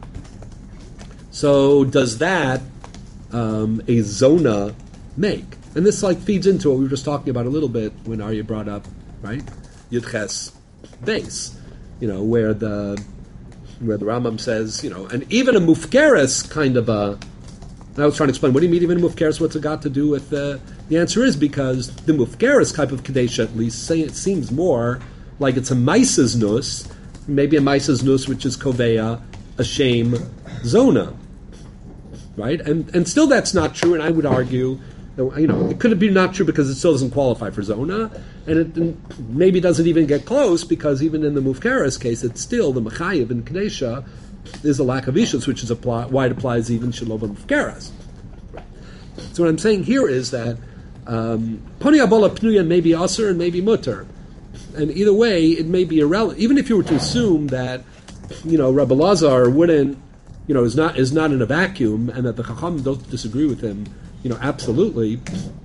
S1: so does that um, a zona make? And this like feeds into what we were just talking about a little bit when Arya brought up, right? Yudches base, you know, where the where the Rambam says, you know, and even a mufkeres kind of a. And I was trying to explain, what do you mean even a mufkeres? What's it got to do with the? The answer is because the mufkeres type of kadesha, at least, say it seems more like it's a maisas nus, maybe a maisas nus which is koveya, a shame zona, right? And and still that's not true. And I would argue, that, you know, it could be not true because it still doesn't qualify for zona, and it maybe doesn't even get close because even in the mufkeres case, it's still the mechayev in kadesha is a lack of ishus, which is apply, why it applies even shalom mufkeres. So what I'm saying here is that um, poni abola pnuya may be aser and maybe mutter, and either way it may be irrelevant. Even if you were to assume that, you know, Rabbi Lazar wouldn't, you know, is not is not in a vacuum, and that the Chacham don't disagree with him, you know, absolutely.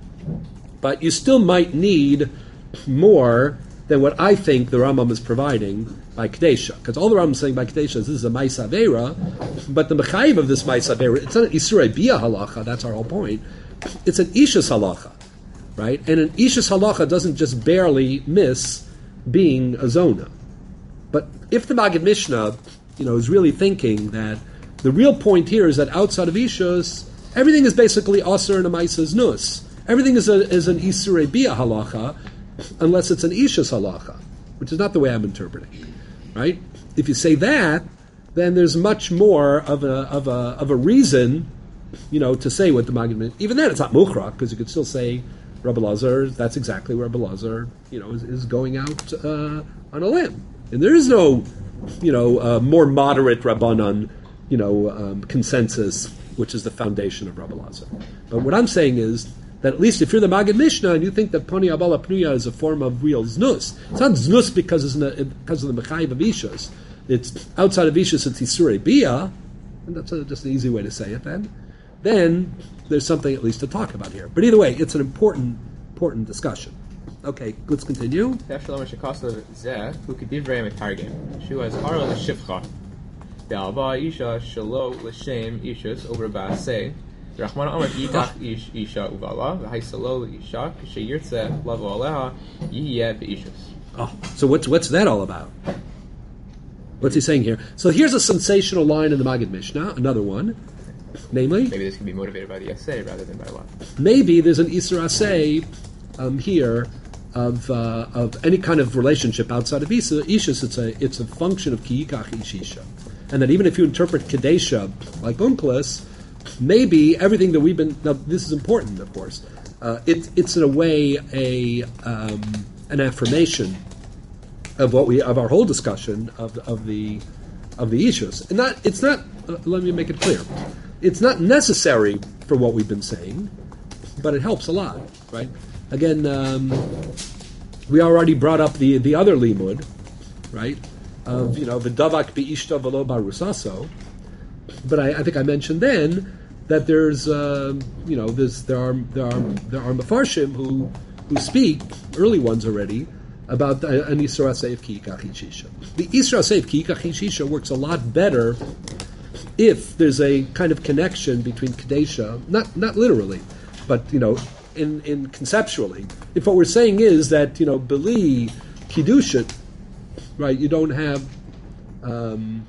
S1: But you still might need more than what I think the Rambam is providing by Kadesha. Because all the Rambam is saying by Kadesha is this is a Maisa Avera, but the Mechayiv of this Maisa Avera, it's not an Isurei Bia halacha, that's our whole point. It's an Ishus halacha, right? And an Ishus halacha doesn't just barely miss being a zona. But if the Maggid Mishnah, you know, is really thinking that the real point here is that outside of Ishus, everything is basically Aser and a Maisa Nus. Everything is, a, is an Isurei Bia halacha, unless it's an Ishus halacha, which is not the way I'm interpreting, right? If you say that, then there's much more of a of a of a reason, you know, to say what the Maggid Mishnah. Even then, it's not muchrak because you could still say Rabbi Lazar. That's exactly where Rabbi Lazar, you know, is, is going out uh, on a limb, and there is no, you know, uh, more moderate Rabbanan, you know, um, consensus, which is the foundation of Rabbi Lazar. But what I'm saying is that at least if you're the Maggid Mishnah and you think that Poni Abala Pnuya is a form of real znus, it's not znus because, it's a, because of the Mechayiv of Ishus. It's outside of Ishus, it's Isurei Bia, and that's a, just an easy way to say it then. Then there's something at least to talk about here. But either way, it's an important, important discussion. Okay, let's continue.
S5: Rachman Amar Yikach Ish Isha Uvala, V'Haisalo Isha, K'Sheyirtze Lavo Aleha, Yiyeh B'Ishus.
S1: Oh, so what's what's that all about? What's he saying here? So here's a sensational line in the Maggid Mishnah, another one, namely.
S5: Maybe this can be motivated by the essay rather than by what?
S1: Maybe there's an Isur Asay um, here of uh, of any kind of relationship outside of Isha. Ishus, it's a it's a function of Ki Yikach Ish Isha, and that even if you interpret Kadesha like Unklis, maybe everything that we've been. Now, this is important, of course. Uh, it, it's in a way a um, an affirmation of what we of our whole discussion of of the of the issues. And not it's not. Uh, let me make it clear. It's not necessary for what we've been saying, but it helps a lot, right? Again, um, we already brought up the the other limud, right? Of you know v'davak bi'ishta v'lo barusaso. But I, I think I mentioned then that there's, uh, you know, there's, there are there are there are mafarshim who who speak, early ones already, about an Isra Seif Ki Yikach Ish Isha. The Isra Seif Ki Yikach Ish Isha works a lot better if there's a kind of connection between Kadesha, not not literally, but you know, in in conceptually. If what we're saying is that you know, Beli Kiddushin, right? You don't have. Um,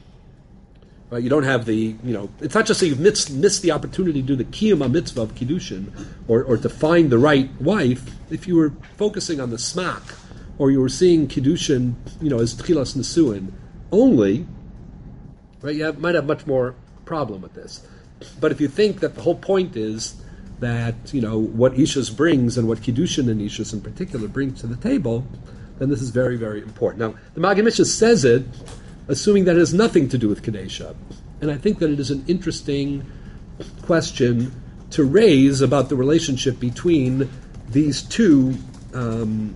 S1: Right, you don't have the, you know, it's not just that you've missed, missed the opportunity to do the kiyum mitzvah of kiddushin, or, or to find the right wife. If you were focusing on the smak, or you were seeing kiddushin, you know, as tchilas nesuin only, right, you have, might have much more problem with this. But if you think that the whole point is that, you know, what Ishus brings and what kiddushin and Ishus in particular brings to the table, then this is very, very important. Now, the Maggid Mishnah says it assuming that it has nothing to do with Kadesha. And I think that it is an interesting question to raise about the relationship between these two um,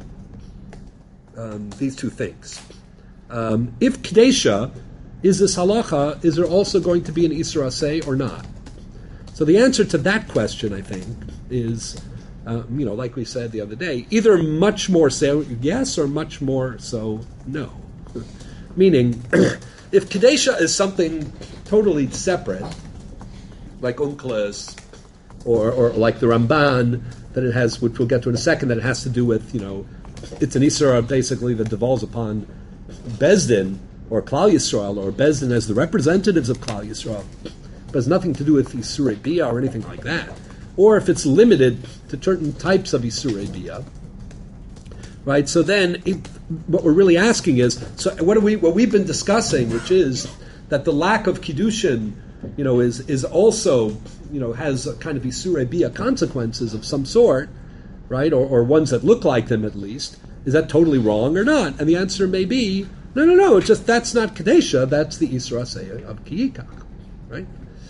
S1: um, these two things. Um, if Kedesha is this halacha, is there also going to be an Isra Aseh or not? So the answer to that question, I think, is, uh, you know, like we said the other day, either much more so yes or much more so no. Meaning, if Kedesha is something totally separate, like Unklas, or, or like the Ramban, that it has, which we'll get to in a second, that it has to do with, you know, it's an Isra basically that devolves upon Bezdin, or Klal Yisrael, or Bezdin as the representatives of Klal Yisrael, but has nothing to do with Isurei Bia or anything like that. Or if it's limited to certain types of Isurei Bia, right? So then, it, what we're really asking is, so what are we? What we've been discussing, which is that the lack of kiddushin, you know, is is also, you know, has a kind of Isurei Bia consequences of some sort, right? Or, or ones that look like them at least. Is that totally wrong or not? And the answer may be, no, no, no. It's just that's not Kedesha. That's the Isra Aseh of Kiyikach, right?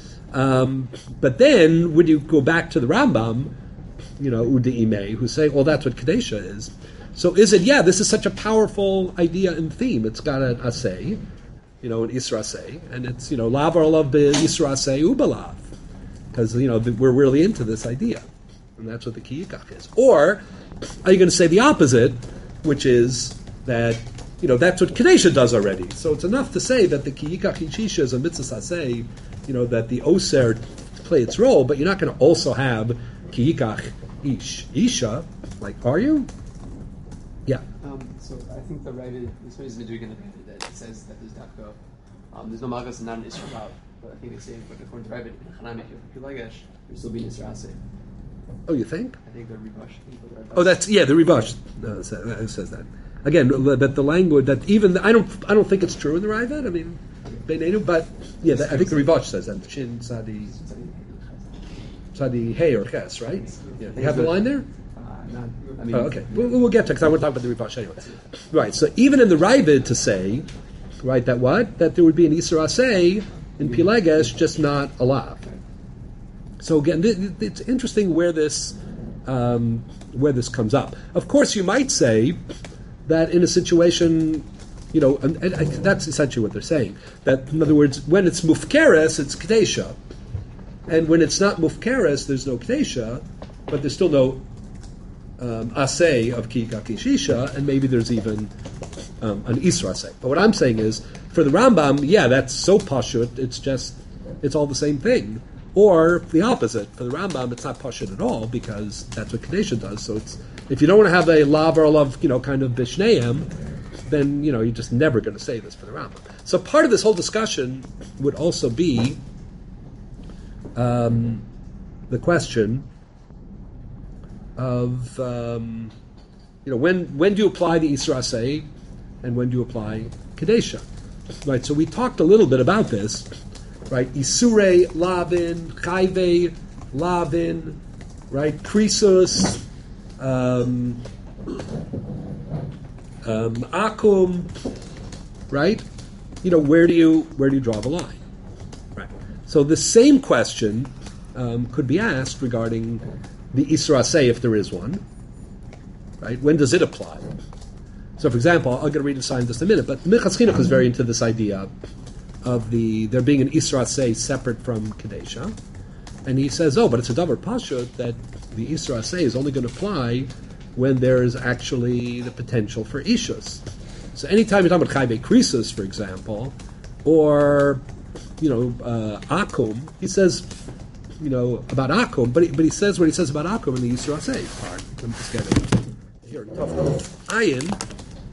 S1: Um, but then when you go back to the Rambam, you know, Udi Imei, who say, well, that's what Kedesha is. So is it? Yeah, this is such a powerful idea and theme. It's got an Aseh, you know, an Isra Aseh, and it's, you know, Lav Olav be Isra Aseh Ubalav, because, you know, we're really into this idea, and that's what the Kiyikach is. Or are you going to say the opposite, which is that, you know, that's what Kedesha does already. So it's enough to say that the Kiyikach Ishisha is a mitzvah aseh, you know, that the Oser play its role, but you're not going to also have Kiyikach Ish Isha. Like, are you? Yeah.
S8: Um, so I think the Ravid, this is the Medugan that it says that there's Dafka, um, there's no Malchus and not an Isra Rav, but I think they say, but according to Ravid, in Chanam, if you have Pilagesh, there's still be an Isra Aseh.
S1: Oh, you think?
S8: I think the Rivash.
S1: Oh, that's yeah. The Rivash uh, says, says that again. That the language that even I don't I don't think it's true in the Ravid. I mean, Beinenu, but yeah, that, I think the Rivash says that Shin Sadi Sadi Hey or Ches, right? Yeah, you have the line there.
S8: Uh, none. I mean,
S1: oh, okay. We'll, we'll get to because I want to talk about the Rivash anyway. Right. So even in the Ravid to say, right, that what that there would be an Isra Aseh in Pilegesh, just not a lav. So again, it's interesting where this um, where this comes up. Of course, you might say that in a situation, you know, and, and that's essentially what they're saying. That in other words, when it's mufkeres, it's kedesha, and when it's not mufkeres, there's no kedesha, but there's still no um, aseh of kiyikach ishisha, and maybe there's even um, an isra aseh. But what I'm saying is, for the Rambam, yeah, that's so pashut. It's just it's all the same thing. Or the opposite. For the Rambam, it's not pashut at all because that's what Kedesha does. So it's if you don't want to have a lav or a love, you know, kind of bishneim, then, you know, you're just never going to say this for the Rambam. So part of this whole discussion would also be um, the question of, um, you know, when when do you apply the Isra Aseh and when do you apply Kedesha? Right. So we talked a little bit about this. Right, Isurei Lavin, Chayve Lavin, right, Krisus, um, um, Akum, right? You know, where do you where do you draw the line? Right. So the same question um, could be asked regarding the Isra Aseh, if there is one. Right, when does it apply? So, for example, I'm going to read the sign in just a minute, but Minchas Chinuch is very into this idea of the there being an Isra Aseh separate from Kedesha. And he says, oh, but it's a davar pashut that the Isra Aseh is only going to apply when there is actually the potential for Ishus. So anytime you're talking about Chayve Krisus, for example, or, you know, uh, Akum, he says, you know, about Akum, but he, but he says what he says about Akum in the Isra Aseh part. Let me just get it. Here, Tov Ayin.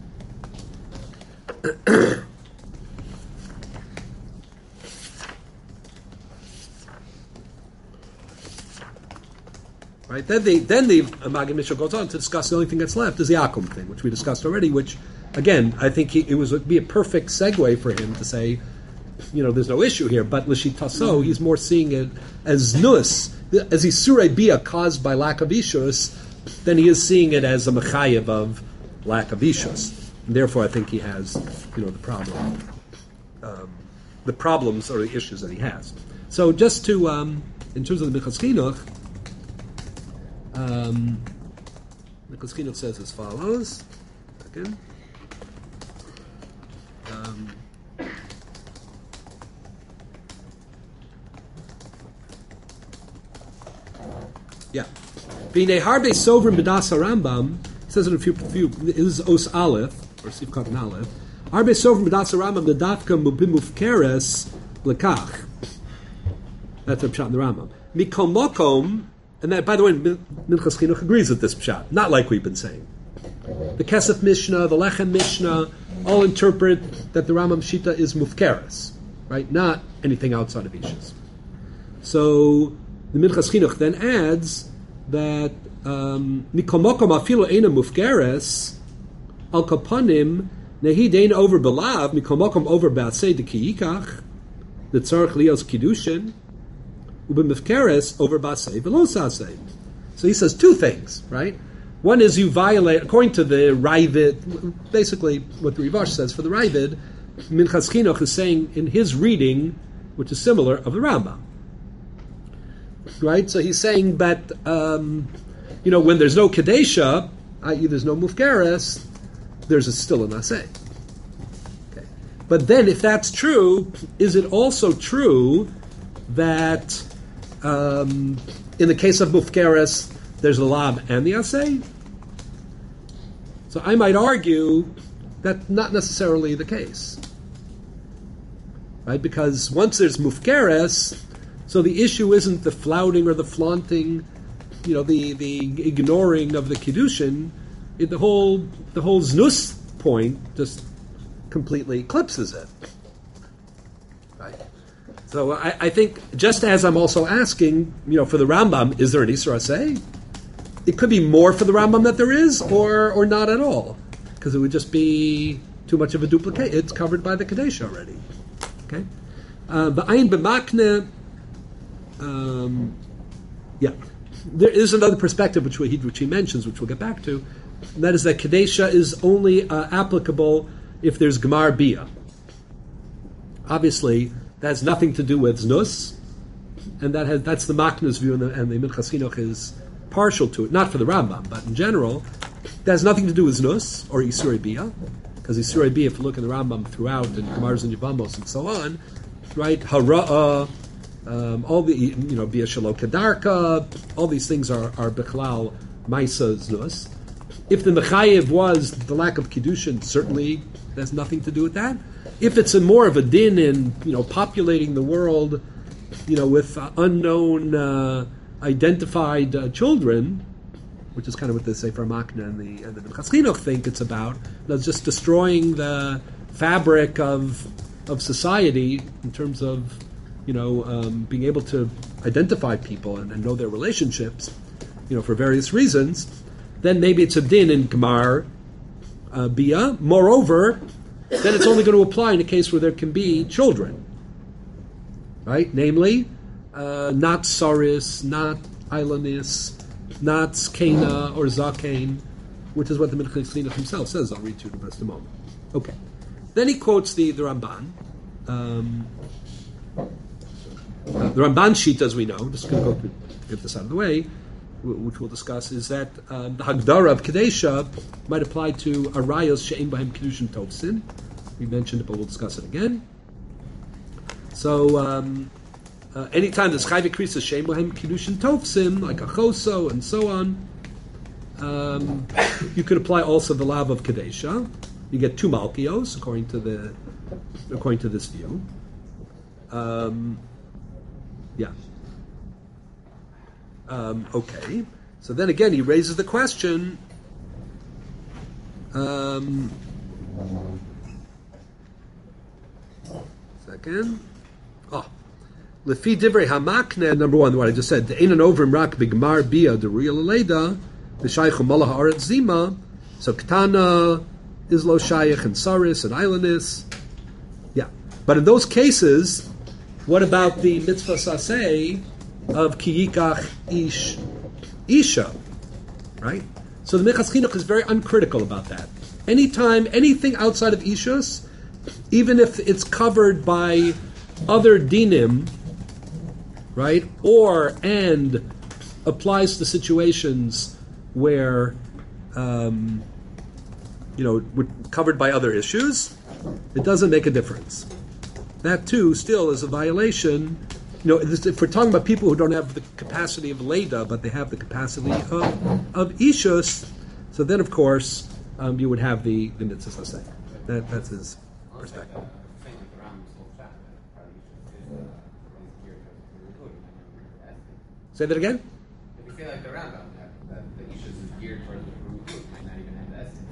S1: Right. Then the then the Maggid Mishnah goes on to discuss the only thing that's left is the Akum thing, which we discussed already. Which, again, I think he, it was would be a perfect segue for him to say, you know, there's no issue here. But l'shit taso, he's more seeing it as nus, as isurei bia caused by lack of ishus, than he is seeing it as a mechayev of lack of ishus. And therefore, I think he has, you know, the problem. Um, the problems or the issues that he has. So just to, um, in terms of the Minchas Chinuch, um, Minchas Chinuch says as follows. Second. Um, yeah. B'nei harbe sovrim b'das Rambam, it says in a few, few is Os Aleph, or Sivkat Aleph, harbe sovrim b'das Rambam the dafka b'mufkeres lekach. That's a pshat in the Rambam. Mikol mokom, and that, by the way, Minchas Chinuch agrees with this pshat, not like we've been saying. The Kesef Mishnah, the Lechem Mishnah, all interpret that the Rambam Shita is mufkeres, right? Not anything outside of Ishus. So the Minchas Chinuch then adds that Mikol mokom afilo eina mufkeres al kapanim nehi dein over belav Mikol mokom over ba'asei de kiyikach the tzarich lios kiddushin ubemufkeres over ba'asei velos asei. So he says two things, right? One is you violate, according to the Ravid, basically what the Rivash says for the Ravid, Minchas Chinuch is saying in his reading, which is similar, of the Rambam. Right? So he's saying that, um, you know, when there's no Kadesha, that is there's no Mufkeres, there's a still an Aseh. Okay. But then if that's true, is it also true that um, in the case of Mufkeres, there's the lab and the asay? So I might argue that's not necessarily the case. Right? Because once there's mufkeres, so the issue isn't the flouting or the flaunting, you know, the, the ignoring of the kiddushin. It, the whole the whole znus point just completely eclipses it. Right? So I, I think, just as I'm also asking, you know, for the Rambam, is there an Isra Aseh? It could be more for the Rambam that there is, or or not at all, because it would just be too much of a duplicate. It's covered by the Kadesh already. Okay, ba'ayin b'makne. Um, yeah, there is another perspective which he which he mentions, which we'll get back to. And that is that Kadesha is only uh, applicable if there's Gemar Bia. Obviously, that has nothing to do with Znus, and that has that's the Makna's view, and the, and the Minchas Chinuch is partial to it, not for the Rambam, but in general, that has nothing to do with Znus or Isurei Bia, because Isurei Bia, if you look in the Rambam throughout, and Gemars and Yevamos and so on, right, Hara'ah, um, all the, you know, Bia Shalo Kedarka, all these things are, are Bechlal Maisa Znus. If the Mechayev was the lack of Kiddushin, certainly there's nothing to do with that. If it's a more of a din in, you know, populating the world, you know, with uh, unknown uh, identified uh, children, which is kind of what the Sefer Makna and the and the Minchas Chinuch think it's about, that's just destroying the fabric of of society in terms of, you know, um, being able to identify people and, and know their relationships, you know, for various reasons. Then maybe it's a din in Gemar uh, Bia. Moreover, then it's only going to apply in a case where there can be children, right? Namely, uh, not Saris, not Ilanis, not Skena or Zakain, which is what the Minchas Chinuch himself says. I'll read to you in just a moment. Okay. Then he quotes the, the Ramban. Um, uh, the Ramban sheet, as we know, just going to go through, get this out of the way, which we'll discuss, is that um, the Hagdara of Kadesha might apply to Arayos She'im Bahem Kiddushin Tovsin. We mentioned it, but we'll discuss it again. So, um, uh, anytime there's Chayv Krisa She'im Bahem Kiddushin Tovsin, like a Choso and so on, um, you could apply also the Lav of Kadesha. You get two Malkios, according to the according to this view. Um, yeah. Um, okay, so then again he raises the question, um, second, oh, Lefi Divrei Hamakne, number one, what I just said, the Einan Ovrim Rak Bigmar Bia, the Real Aleda, the Shaykh Malah Aretz Zima, so Ketana is Lo Shaykh and Saris and Ilanis, yeah, but in those cases, what about the Mitzvah Saseh of Kiyikach Ish Isha, right? So the Minchas Chinuch is very uncritical about that. Anytime, anything outside of Ishus, even if it's covered by other dinim, right, or and applies to situations where, um, you know, we're covered by other issues, it doesn't make a difference. That too still is a violation. You know, if we're talking about people who don't have the capacity of Leda, but they have the capacity of, of Ishus, so then of course um, you would have the, the mitzvah say. That, that's his perspective. Say that again?
S2: If you say like the Rambam, that, that the Ishus is geared towards the Ruchut, you might not even have the essence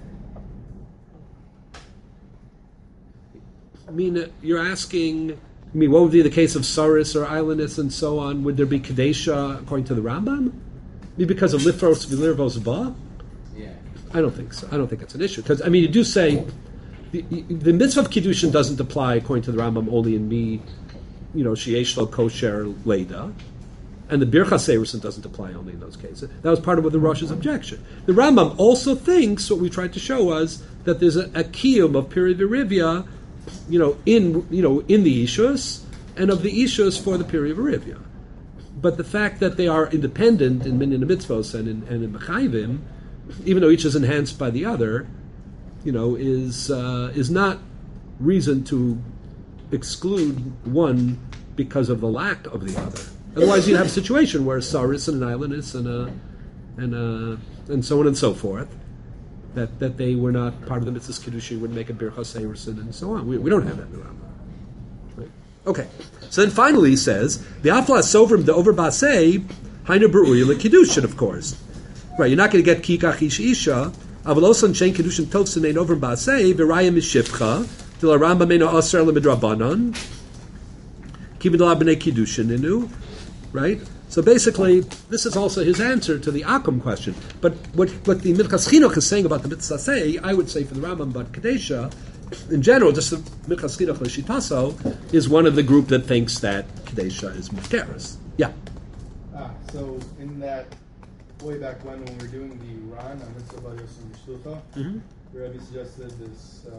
S2: there.
S1: I mean, uh, you're asking, I mean, what would be the case of Saris or Islandus and so on? Would there be Kadesha according to the Rambam? Maybe because of Lifros Vilirvos Ba?
S2: Yeah.
S1: I don't think so. I don't think it's an issue. Because, I mean, you do say, the, the mitzvah of Kiddushin doesn't apply according to the Rambam only in me, you know, Sheyesh Lo Kosher Leda. And the Birchas Serusin doesn't apply only in those cases. That was part of what the Rosh's objection. The Rambam also thinks, what we tried to show was, that there's a, a kiyum of Piri Virivya, you know, in you know in the Ishus, and of the Ishus for the Piri Virivya. But the fact that they are independent in Minyan Mitzvos and in, and in Mechayvim, even though each is enhanced by the other, you know, is uh, is not reason to exclude one because of the lack of the other. Otherwise, you'd have a situation where a Saris and an Islandus and a and a, and so on and so forth, that, that they were not part of the mitzvahs Kiddushin, would make a Birchas Serusin and so on. We, we don't have that in the Rambam. Right? Okay. So then finally he says, the Afla Sovrim the over Basei, Hainu Beruya Kiddushin, of course. Right, you're not going to get Kikach Ish Isha, Avalosan Shein Kiddushin Tovsin Ein over Basei, Viraya Mishivcha, Til Rambam Meino Aser Lemidrabanan, Kibidala B'nei Kiddushin Inu. Right? So basically, this is also his answer to the Akum question. But what, what the Minchas Chinuch is saying about the mitzvah say, I would say for the Rambam, but Kadesha, in general, just the Minchas Chinuch L'Shitaso, is one of the group that thinks that Kadesha is Mufteris. Yeah.
S4: Ah, so in that, way back when, when we were doing the Ran on Mitzvah Bar Yosef Mishlucha,
S1: Mm-hmm.
S4: the Rebbe suggested this uh, uh,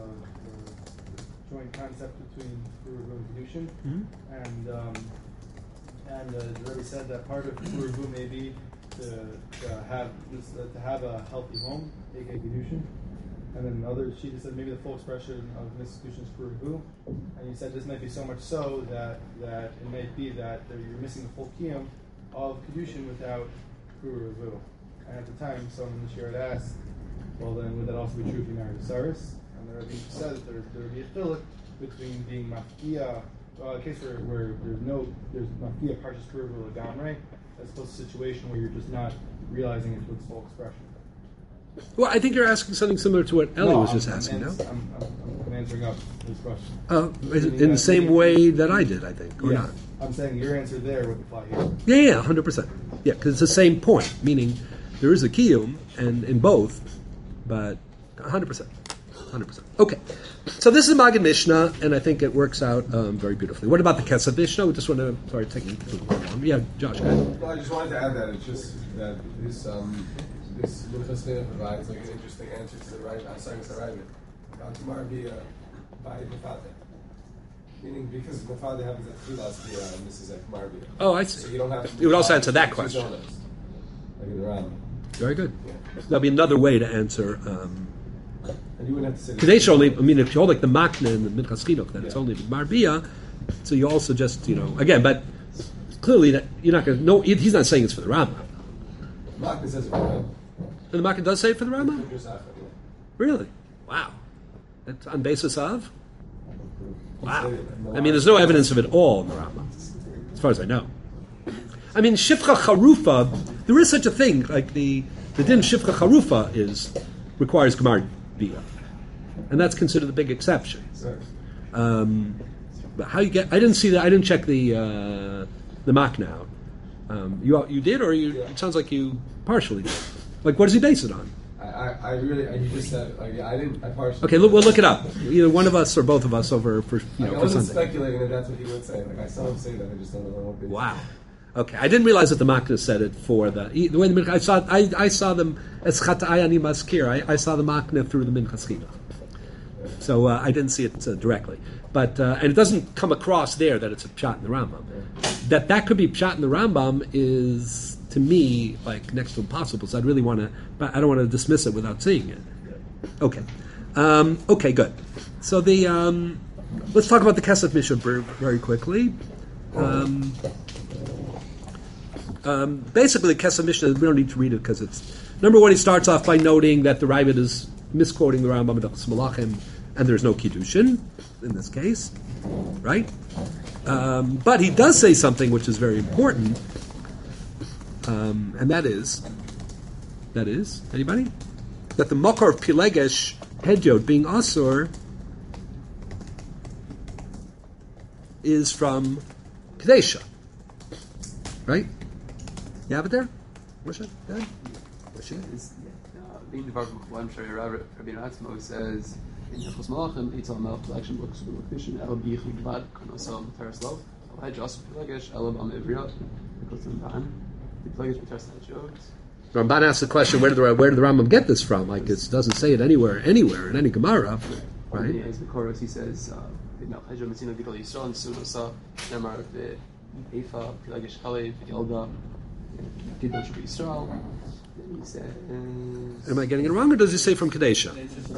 S4: joint concept between Puruvu and Kedushin.
S1: Mm-hmm.
S4: And um, And uh, the Rebbe said that part of Puruvu may be to, to have this, uh, to have a healthy home, aka Kedushin. And then another, she just said maybe the full expression of Mister Kedushin is Puruvu. And you said this might be so much so that, that it might be that you're missing the full kiyum of Kedushin without Puruvu. And at the time, someone in the shir had asked, well then would that also be true if you married a Saris? And the Rebbe said that there, there would be a chiluk between being mafkia, Uh, a case where, where there's no, there's mafia parshas Puruvu Lagamre, as opposed to a situation where you're just not realizing it to its full expression.
S1: Well, I think you're asking something similar to what Ellie
S4: no,
S1: was
S4: I'm,
S1: just
S4: I'm
S1: asking,
S4: ans-
S1: no?
S4: I'm, I'm, I'm answering up his question.
S1: Uh, in the same way that I did, I think, or
S4: yeah,
S1: not?
S4: I'm saying your answer there would apply here.
S1: Yeah, yeah, one hundred percent. Yeah, because it's the same point, meaning there is a kiyum, and in both, but one hundred percent. one hundred percent. Okay. So this is Maggid Mishnah, and I think it works out um, very beautifully. What about the Kesef Mishnah? We just want to, sorry, taking a little long. Yeah, Josh, go ahead.
S9: No, I just wanted to add that it's just that this um, this Minchas Chinuch provides like an interesting answer to the right Asang Sarayim. About Gemara be a by Mefadeh. Meaning because Mefadeh happens at Chilas Bia and this is at Gemara Bia.
S1: Oh, I see.
S9: So you don't have to
S1: It would also answer that
S9: two
S1: question.
S9: zonas, like in the Rambam.
S1: Very good.
S9: Yeah.
S1: That'll be another way to answer. Um,
S9: And you wouldn't have to say
S1: Kadesh only, I mean, if you hold like the Makna and the Minchas Chinuch, then it's
S9: Yeah.
S1: only Marbia. So you also just, you know, again, but clearly that you're not going to, no, he's not saying it's for the Rambam.
S9: Makna says it right.
S1: And the Makna does say it for the Rambam?
S9: Just after, yeah.
S1: Really? Wow. That's on basis of? Wow.
S9: Say it.
S1: I mean, there's no evidence of it all in the Rambam, as far as I know. I mean, Shifcha Charufa, there is such a thing, like the, the din Shifcha Charufa is, requires Gemar Bia. And that's considered the big exception.
S9: Right.
S1: Um, but how you get, I didn't see that, I didn't check the, uh, the Makna out. Um, you, you did, or you,
S9: Yeah.
S1: it sounds like you partially did. Like, what does he base it on?
S9: I, I, I really, I, you just said, like, I didn't, I partially.
S1: Okay, look, we'll look it up. Either one of us or both of us over for, you
S9: Like,
S1: know,
S9: I
S1: for
S9: wasn't
S1: Sunday.
S9: speculating that that's what he would say. Like, I saw him say that, I just don't know what they
S1: Wow. Okay, I didn't realize that the Makna said it for the the way the Minchas. I saw I, I saw them as Chata'ay Ani Maskir. I, I saw the Makna through the Minchas Chinuch. So uh, I didn't see it uh, directly. But uh, and it doesn't come across there that it's a pshat in the Rambam. That that could be pshat in the Rambam is, to me, like next to impossible. So I'd really want to, but I don't want to dismiss it without seeing it. Okay. Um, okay, good. So the um, let's talk about the Kesef Mishnah very, very quickly. Um, um, basically, the Kesef Mishnah, we don't need to read it because it's, number one, he starts off by noting that the Ravid is misquoting the Rambam in Malachim, and there's no Kiddushin in this case, right? Um, but he does say something which is very important, um, and that is, that is, anybody? That the Makar of Pilegesh Hedjot being Asur is from Kadesha, right? You have it there? Moshe? Good? Moshe?
S8: Is, uh, being the Baruch One Shari Rabbeinu Atzmo says in Hilchos Malachim, Eitzal Melech Collection Books with Location, El B'Yichli Gvad, Konosam Teres Lov, El Haj Asur Pilegesh, El Am Ivriot, Nikos Ramban, the Pilegesh B'Teres Hedjot.
S1: Ramban asks the question: Where did the where did the Rambam get this from? Like it doesn't say it anywhere, anywhere in any Gemara, right?
S8: Yeah, as the chorus, he says, "No, Hedjot Metzina Gidol Yisrael and Sunosa Nemar Eifa Pilegesh Chalev Yelda Gidol Shul Yisrael." He says,
S1: Am I getting it wrong, or does he say from Kadesha?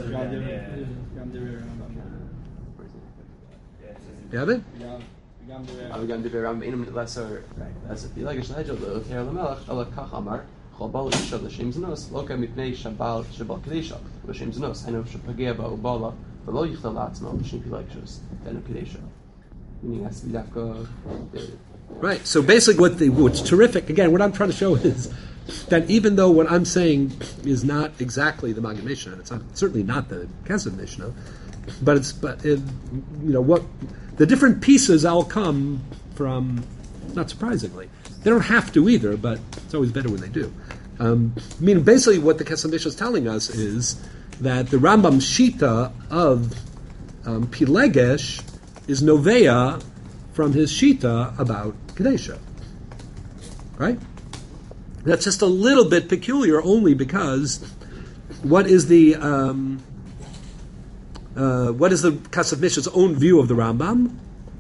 S1: You have it?
S8: Again, the Ram Einam Lesser Lesser Pilegesh Hedjot Lo Ter Lamelach Ala Kach Amar. Chabal Isha L'Shem Znos Loka Mipnei Shabal Shabal Kadesha L'Shem Znos Hainu Shapagea Ba'ubala V'lo Yichtal Atzma L'Shem Pilekshus Tenu Kadesha. Meaning, has to be Dafka.
S1: Right. So basically, what the what's terrific again, what I'm trying to show is that even though what I'm saying is not exactly the Maggid Mishnah, it's not, certainly not the Kesef Mishnah, but it's but it, you know what the different pieces all come from. Not surprisingly, they don't have to either, but it's always better when they do. Um, I mean, basically, what the Kesef Mishnah is telling us is that the Rambam Shita of um, Pilegesh is Novea from his Shita about Kadesha. Right? That's just a little bit peculiar, only because what is the um, uh, what is the Kesef Mishnah's own view of the Rambam?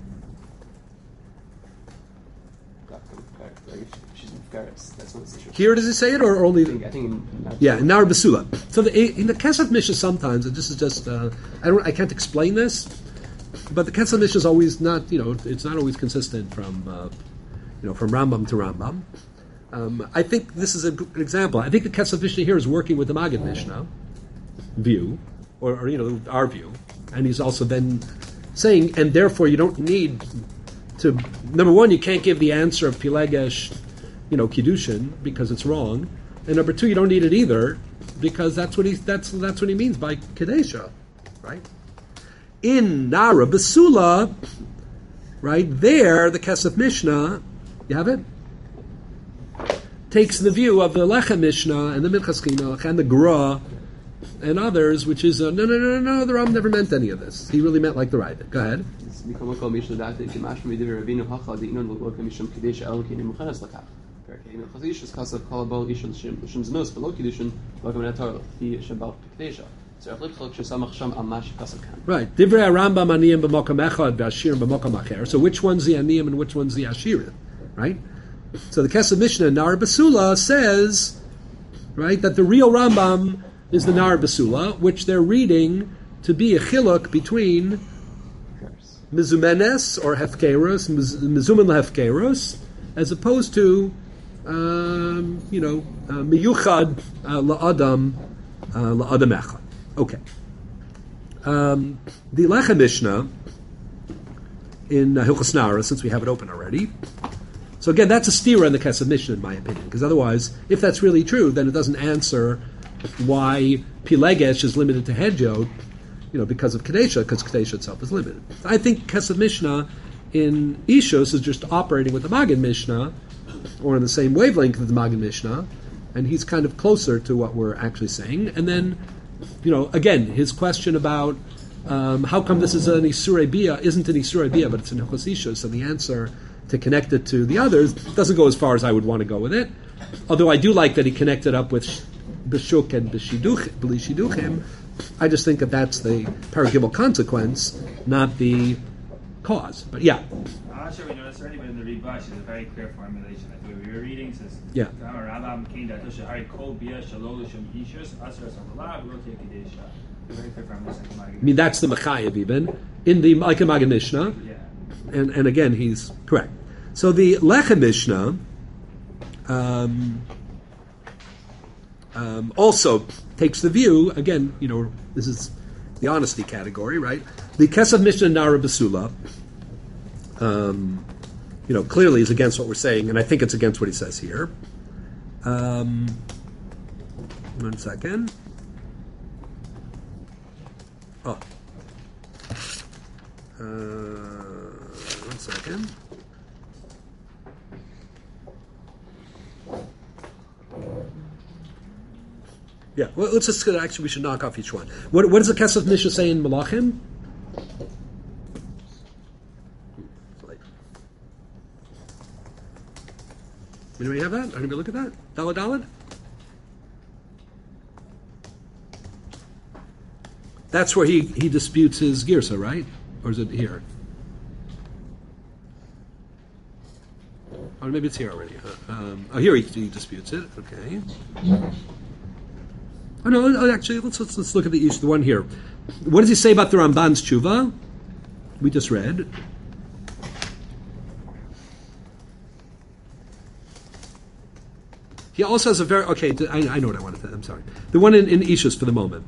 S1: Here does he say it, or only?
S8: I think, I think in,
S1: yeah, in Nar Basula. So the, in the Kesef Mishnah, sometimes and this is just uh, I don't I can't explain this, but the Kesef Mishnah is always not you know it's not always consistent from uh, you know from Rambam to Rambam. Um, I think this is a good example. I think the Kesef Mishnah here is working with the Maggid Mishnah view, or, or you know our view, and he's also then saying, and therefore you don't need to. Number one, you can't give the answer of Pilegesh. You know, Kiddushin, because it's wrong, and number two, you don't need it either, because that's what he that's that's what he means by Kadesha, right? In Nara Basula, right there, the Kesef Mishnah, you have it, takes the view of the Lechem Mishnah and the Minchas Chinuch and the Gra and others, which is uh, no, no, no, no, no. The Ram never meant any of this. He really meant like the Ravid. Go ahead. Right. Divrei Rambam aniyim b'mokam echad v'ashirim b'mokam acher. So which one's the aniyim and which one's the ashirim? Right. So the Kesef Mishnah Nar Basula says, right, that the real Rambam is the Nar Basula, which they're reading to be a chiluk between mizumenes or hefkerus, mizumen lehefkerus, as opposed to um, you know uh, miyuchad uh, la'adam uh, la'adam echad. Okay. Um, the Lechem Mishnah in uh, Hilchos Nara, since we have it open already. So again, that's a stira in the Kesef Mishnah, in my opinion, because otherwise, if that's really true, then it doesn't answer why Pilegesh is limited to Hedjot, you know, because of Kadesha, because Kadesha itself is limited. I think Kesef Mishnah in Ishus is just operating with the Maggid Mishnah, or in the same wavelength as the Maggid Mishnah, and he's kind of closer to what we're actually saying. And then, you know, again, his question about um, how come this is an Isurei Bia, isn't an Isurei Bia, but it's an Hilchos Ishus, and the answer to connect it to the others doesn't go as far as I would want to go with it. Although I do like that he connected up with B'shuk and B'shiduchim, I just think that that's the paragibal consequence, not the cause. But yeah.
S10: I'm not sure we noticed already, but in the Ribash is a very clear formulation. Like the way we were reading says,
S1: yeah.
S10: Very clear formulation.
S1: I mean, that's the Machayev even in the like Magen Mishnah,
S10: Yeah.
S1: and and again he's correct. So the Lechem Mishnah um, um, also takes the view, again, you know, this is the honesty category, right? The Kesef Mishnah Nara Basula, um, you know, clearly is against what we're saying, and I think it's against what he says here. Um, one second. Oh. Uh, one second. Yeah, well, let's just actually we should knock off each one. What, what does the Kesef Mishnah say in Malachim? Anybody have that? Anybody look at that? Dalad Dalad? That's where he, he disputes his girsa, right? Or is it here? Or maybe it's here already. Uh, um, oh, here he, he disputes it. Okay. Oh no! Actually, let's let's, let's look at the the one here. What does he say about the Ramban's tshuva? We just read. He also has a very okay. I, I know what I wanted to. I'm sorry. The one in, in Ishus for the moment.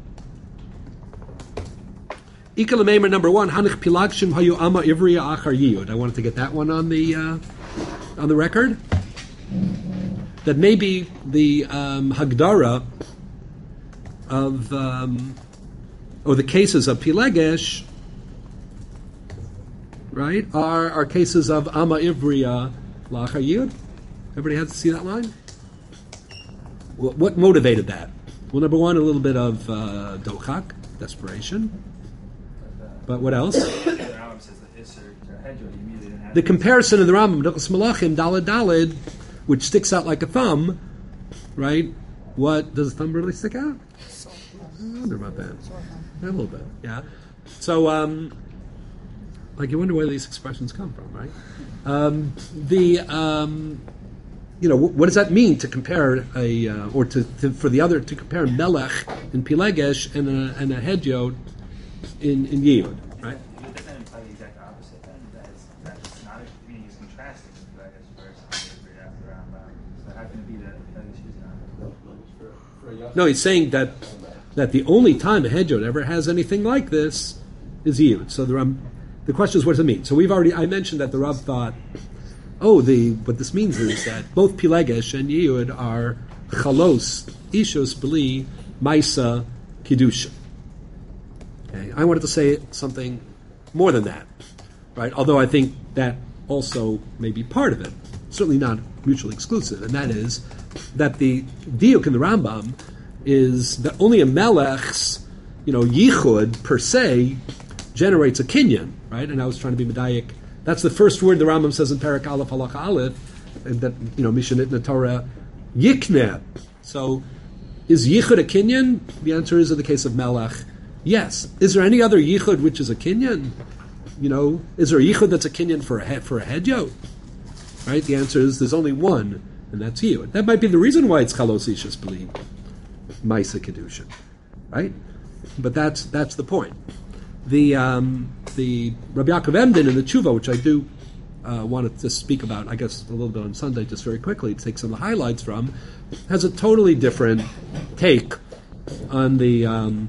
S1: Ikalamemer number one. Hanich pilagshim hayu ama ivriya achar yiyud. I wanted to get that one on the uh, on the record. That maybe the um, Hagdara of um, or the cases of Pilegesh, right, are are cases of ama ivriya lachar yiyud. Everybody has to see that line. What motivated that? Well, number one, a little bit of uh, dochak, desperation. But what else? The comparison of the Rambam, Dochas Malachim, Daled Daled, which sticks out like a thumb, right? What, does the thumb really stick out? I wonder about that. A little bit, yeah. So, um, like, you wonder where these expressions come from, right? Um, the... Um, You know, what does that mean to compare a uh, or to, to for the other to compare Melech in Pilegesh and a and a Hedyot in in Yehud, right?
S10: Does that imply the exact opposite then? That it's, that it's not a meaning is contrasting with Pilegesh versus the Rambam. So how can it be that Pilegesh is not?
S1: No, he's saying that that the only time a Hedyot ever has anything like this is Yehud. So the Ram, the question is, what does it mean? So we've already I mentioned that the Rav thought. Oh, the what this means is that both Pilegesh and Yehud are chalos, ishos, bli, maisa, kiddusha. Okay, I wanted to say something more than that, right? Although I think that also may be part of it, certainly not mutually exclusive, and that is that the diuk in the Rambam is that only a melech's, you know, yichud per se generates a kinyan, right? And I was trying to be medayik. That's the first word the Rambam says in Parak Aleph Halach Aleph, and that, you know, Mishnah in the Torah, Yikne. So, is Yichud a Kinyan? The answer is in the case of Melech, yes. Is there any other Yichud which is a Kinyan? You know, is there a Yichud that's a Kinyan for a he- for a Hedyot? Right? The answer is there's only one, and that's Yehud. That might be the reason why it's Chalos Ishus B'li Maisa Kedushin, right? But that's that's the point. The um, the Rabbi Yaakov Emden in the Tshuva, which I do uh, want to speak about, I guess a little bit on Sunday, just very quickly, to take some of the highlights from, has a totally different take on the um,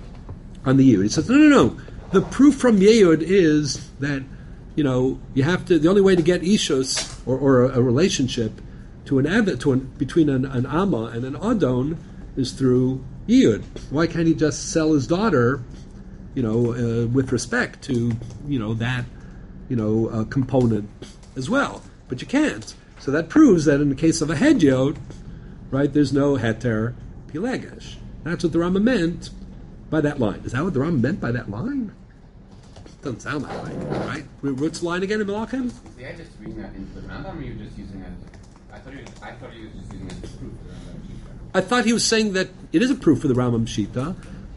S1: on the Yehud. He says, no, no, no. The proof from Yehud is that, you know, you have to. The only way to get ishos or, or a, a relationship to an avid to an, between an, an Amma and an Adon is through Yehud. Why can't he just sell his daughter? You know, uh, with respect to, you know, that, you know, uh, component as well. But you can't. So that proves that in the case of a Hedyot, right, there's no Heter Pilegesh. That's what the Rambam meant by that line. Is that what the Rambam meant by that line? Doesn't sound that way, right? What's the line again in Malachim?
S2: Is the guy just reading that into the Rambam, or you just using it as, I thought he was, I thought he was just using it as proof for the Rambam Shita.
S1: I thought he was saying that it is a proof for the Rambam Shita,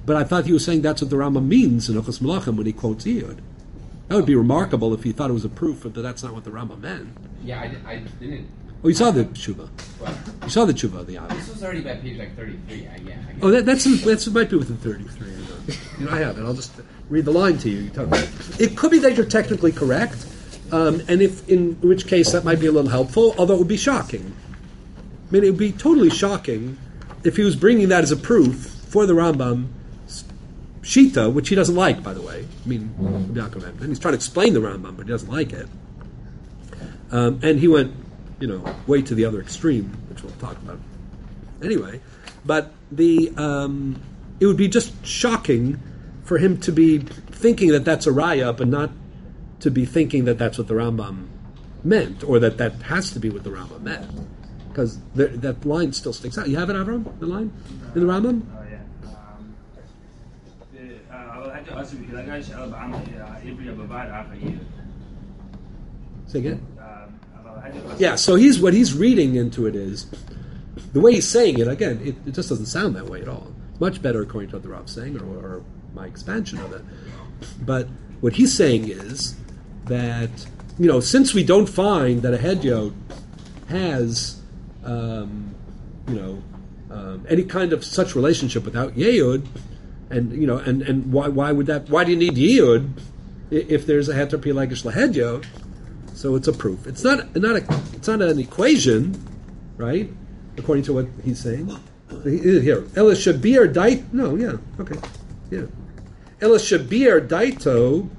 S1: but I thought he was saying that's what the Rambam means in Ochos Melachim when he quotes Yiyud. That would be remarkable if he thought it was a proof that that's not what the Rambam meant.
S2: Yeah, I, I didn't.
S1: Oh, you saw the tshuva.
S2: What?
S1: You saw the tshuva of the Yavim.
S2: This was already by page like thirty-three. I, yeah. I
S1: Oh, that, that's that's it might be within thirty-three. You know, I have it. I'll just read the line to you. You tell me. It could be that you're technically correct, um, and if in which case that might be a little helpful. Although it would be shocking. I mean, it would be totally shocking if he was bringing that as a proof for the Rambam Shita, which he doesn't like, by the way. I mean, and he's trying to explain the Rambam, but he doesn't like it. Um, and he went, you know, way to the other extreme, which we'll talk about anyway. But the um, it would be just shocking for him to be thinking that that's a raya, but not to be thinking that that's what the Rambam meant, or that that has to be what the Rambam meant. Because that line still sticks out. You have it, Avram, the line? In the Rambam?
S10: Oh, yeah. Um, the, uh, I also بيلاقيش ألب عمل إبريا ببعض عقيدة.
S1: Say again? Yeah, so he's what he's reading into it is the way he's saying it. Again, it, it just doesn't sound that way at all. It's much better according to what the Rav's saying, or, or my expansion of it. But what he's saying is that, you know, since we don't find that a hedyot has, um, you know, um, any kind of such relationship without yeyud, and you know, and, and why why would that? Why do you need yeyud if there's a heter pilegish lahedyot? So it's a proof. It's not not a it's not an equation, right? According to what he's saying. Here, Ela Shabir Dait. No, yeah, okay, yeah. Ela Shabir Daito.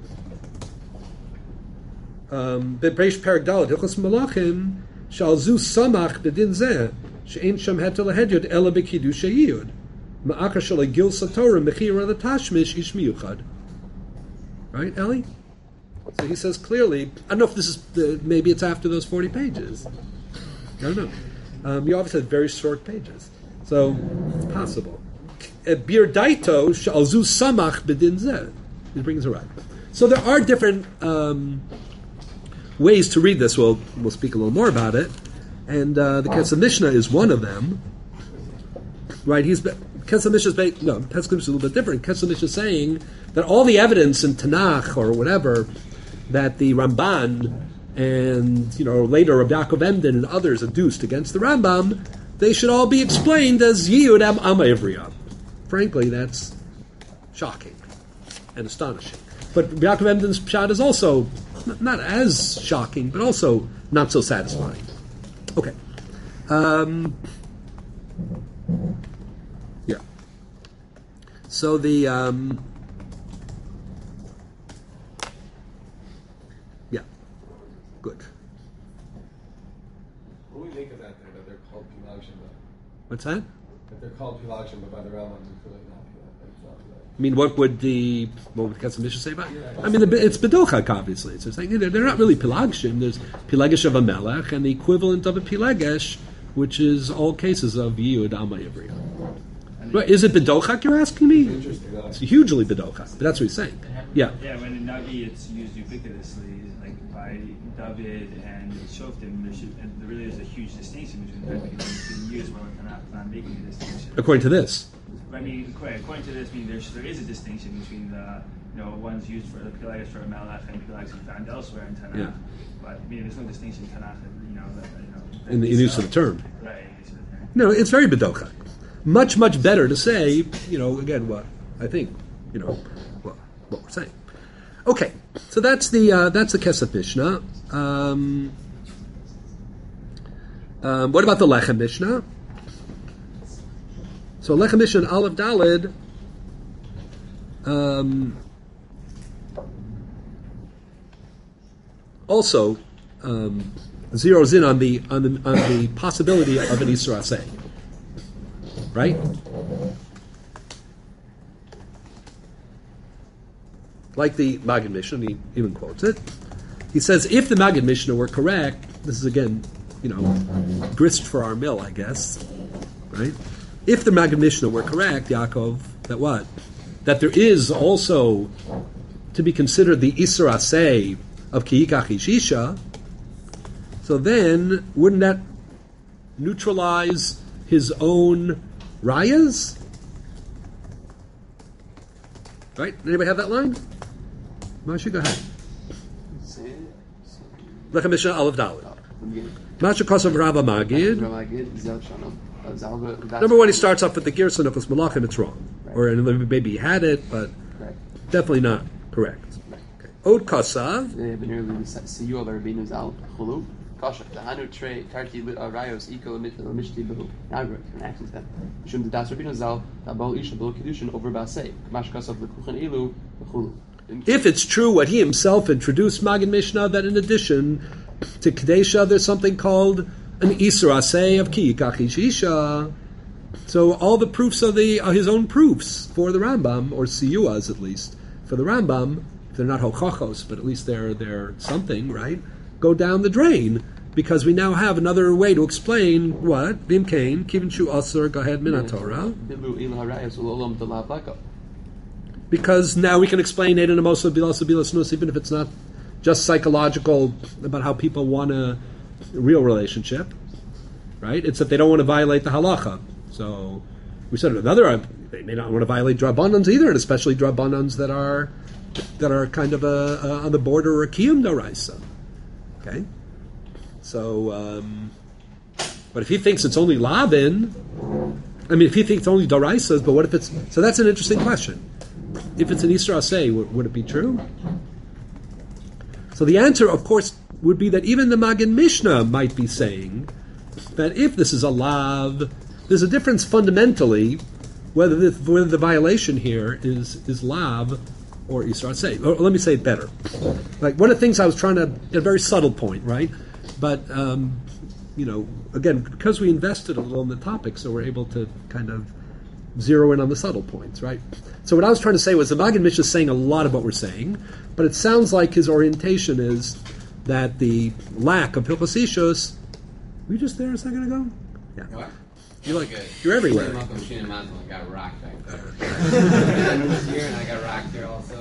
S1: Bebreish Perek Daled Hilchos Malachim Shalzu Samach Bedin Zeh She'ein Sham Heter Lahedyot Ela B'Kiddush Yiyud Ma'akar Shalei Gil Satorah Mechira the Tashmish Ish Miyuchad. Right, Eli? So he says clearly, I don't know if this is, the, maybe it's after those forty pages. I don't know. Um, you obviously had very short pages. So, it's possible. Bir daito shalzu samach bedin zeh. He brings it right. So there are different um, ways to read this. We'll, we'll speak a little more about it. And uh, the Kesef Mishnah is one of them. Right, he's... Kesef Mishnah is, no, Kesef Mishnah is a little bit different. Kesef Mishnah is saying that all the evidence in Tanakh or whatever that the Ramban and, you know, later Rabbi Yaakov Emden and others adduced against the Rambam, they should all be explained as Yiyud Am Amma Ivriya. Frankly, that's shocking and astonishing. But Rabbi Yaakov Emden's pshat is also not as shocking, but also not so satisfying. Okay. Um, yeah. So the... Um, Good.
S9: What do we make of that thing that they're called Pilag Shema?
S1: What's that?
S9: That they're called Pilag Shema by the Rambam, it's really not Pilag. It's not Pilag.
S1: I mean, what would the what would Kesef Mishnah say about it? I mean, the, it's Bedochak, obviously. So it's like, they're, they're not really Pilagshim. There's Pilegesh of a Melech and the equivalent of a Pilegesh, which is all cases of Yiyud Amma Ivriya. Right, is it Bedochak you're asking me?
S9: Interesting.
S1: It's hugely Bedochak, but that's what he's saying. Yeah.
S10: Yeah, when in Navi it's used ubiquitously, like by David and Shoftim, there, should, and there really is a huge distinction between them because it's been used well and not, not making a distinction.
S1: According to this.
S10: I mean, according to this, I mean, there's, there is a distinction between the, you know, ones used for the Pilagus for a Melech and Pilagus found elsewhere in Tanakh.
S1: Yeah.
S10: But I mean, there's no distinction in Tanakh, you know, that, you know.
S1: In the use of the term.
S10: Right, in the use of the term.
S1: No, it's very Bedochak. Much, much better to say, you know, again, what I think, you know, what, what we're saying. Okay, so that's the uh, that's the Kesef Mishnah. Um, um, what about the Lechem Mishnah? So Lechem Mishnah Aleph Daled. Um, also um, zeroes in on the on the on the possibility of an Isra Aseh. Right? Like the Maggid Mishnah, he even quotes it. He says, if the Maggid Mishnah were correct, this is again, you know, grist for our mill, I guess, right? If the Maggid Mishnah were correct, Yaakov, that what? That there is also to be considered the Isra Aseh of Ki Yikach Ish Isha, so then wouldn't that neutralize his own rayas? Right? Anybody have that line? Masha, go ahead.
S8: Say it.
S1: Lechem Mishnah Aleph Dalet.
S8: Oh, the beginning.
S1: Masha Kosav Rabba Magid. Number one, he starts off with the Girsa Nefus Malachim. It's wrong, right. Or maybe he had it, but right. Definitely not correct. Right. Okay. Od Kosav.
S8: Kasha, the Hanu Trey, Tarki Rayos, Eco, Mishti, Bill, Nagrik, and accent them. Shum the Das Rabino Zal, Tabal Isha, Bill Kedushin, over Basay, Mashkas of the Kuchan Elu, Hulu.
S1: If it's true what he himself introduced, Magen Mishnah, that in addition to Kadesha, there's something called an Isra Aseh of Ki Yikach Isha. So all the proofs are the are his own proofs for the Rambam, or Siyuas at least, for the Rambam. If they're not Hochachos, but at least they're they're something, right? Go down the drain, because we now have another way to explain what Vim Kain Kivin Shu Asur Gahed Min Torah. Because now we can explain Eden Amosa Bilasa Bilas Nus, even if it's not just psychological about how people want a real relationship, right? It's that they don't want to violate the halacha. So we said another, they may not want to violate drabanans either, and especially drabanans that are that are kind of a, a, on the border or a kiyum daraisa. Okay, so um, but if he thinks it's only lavin, I mean, if he thinks it's only daraisas, but what if it's so? That's an interesting question. If it's an Isra Aseh, would, would it be true? So the answer, of course, would be that even the Magen Mishnah might be saying that if this is a lav, there's a difference fundamentally whether the, whether the violation here is is lav or Isra Aseh. Or let me say it better. Like one of the things I was trying to, a very subtle point, right? But um, you know, again, because we invested a little in the topic, so we're able to kind of zero in on the subtle points, right? So what I was trying to say was the Magen Mishnah is saying a lot of what we're saying, but it sounds like his orientation is that the lack of Hilchos Ishus. Were you just there a second ago? Yeah.
S2: What?
S1: You're like
S2: good.
S1: You're everywhere.
S2: I got rocked back there. I was here and I got rocked here also.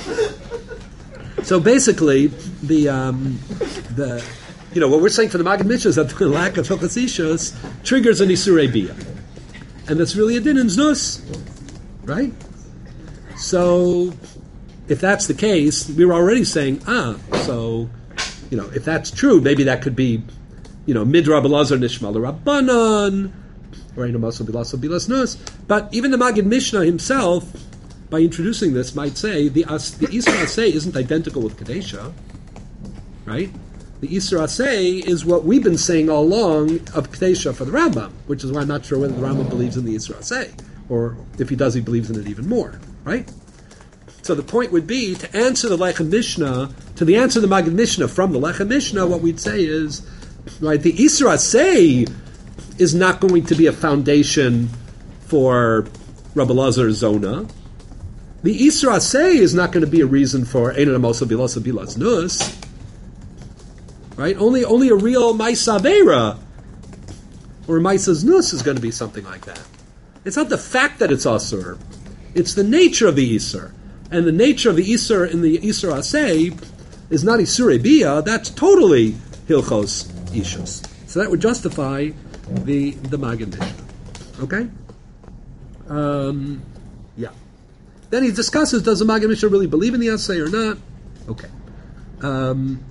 S1: So basically, the um, the you know what we're saying for the Magen Mishnah is that the lack of Hilchos Ishus triggers an Isurei Biyah. And that's really a din in znus, right? So, if that's the case, we were already saying, ah, so, you know, if that's true, maybe that could be, you know, midrab elazar nishmal rabbanon, or ein amaso bilaso bilas nus. But even the Magen Mishnah himself, by introducing this, might say the as, the Isra Aseh isn't identical with Kadesha, right? The Isra Aseh is what we've been saying all along of Kadesha for the Rambam, which is why I'm not sure whether the Rambam believes in the Isra Aseh, or if he does, he believes in it even more, right? So the point would be, to answer the Lechem Mishnah, to the answer the Magen Mishnah from the Lechem Mishnah, what we'd say is, right, the Isra Aseh is not going to be a foundation for Rabbi Elazar Zona. The Isra Aseh is not going to be a reason for Ein Amosa Bilasa Bilas Nus. Right? Only only a real Maisa Vera or Maisa's Nus is going to be something like that. It's not the fact that it's Asur. It's the nature of the Isur. And the nature of the Isur in the Isur Aseh is not Isurei Biyah, that's totally Hilchos Ishus. So that would justify the, the Magen Mishnah. Okay? Um, yeah. Then he discusses, does the Magen Mishnah really believe in the Aseh or not? Okay. Um...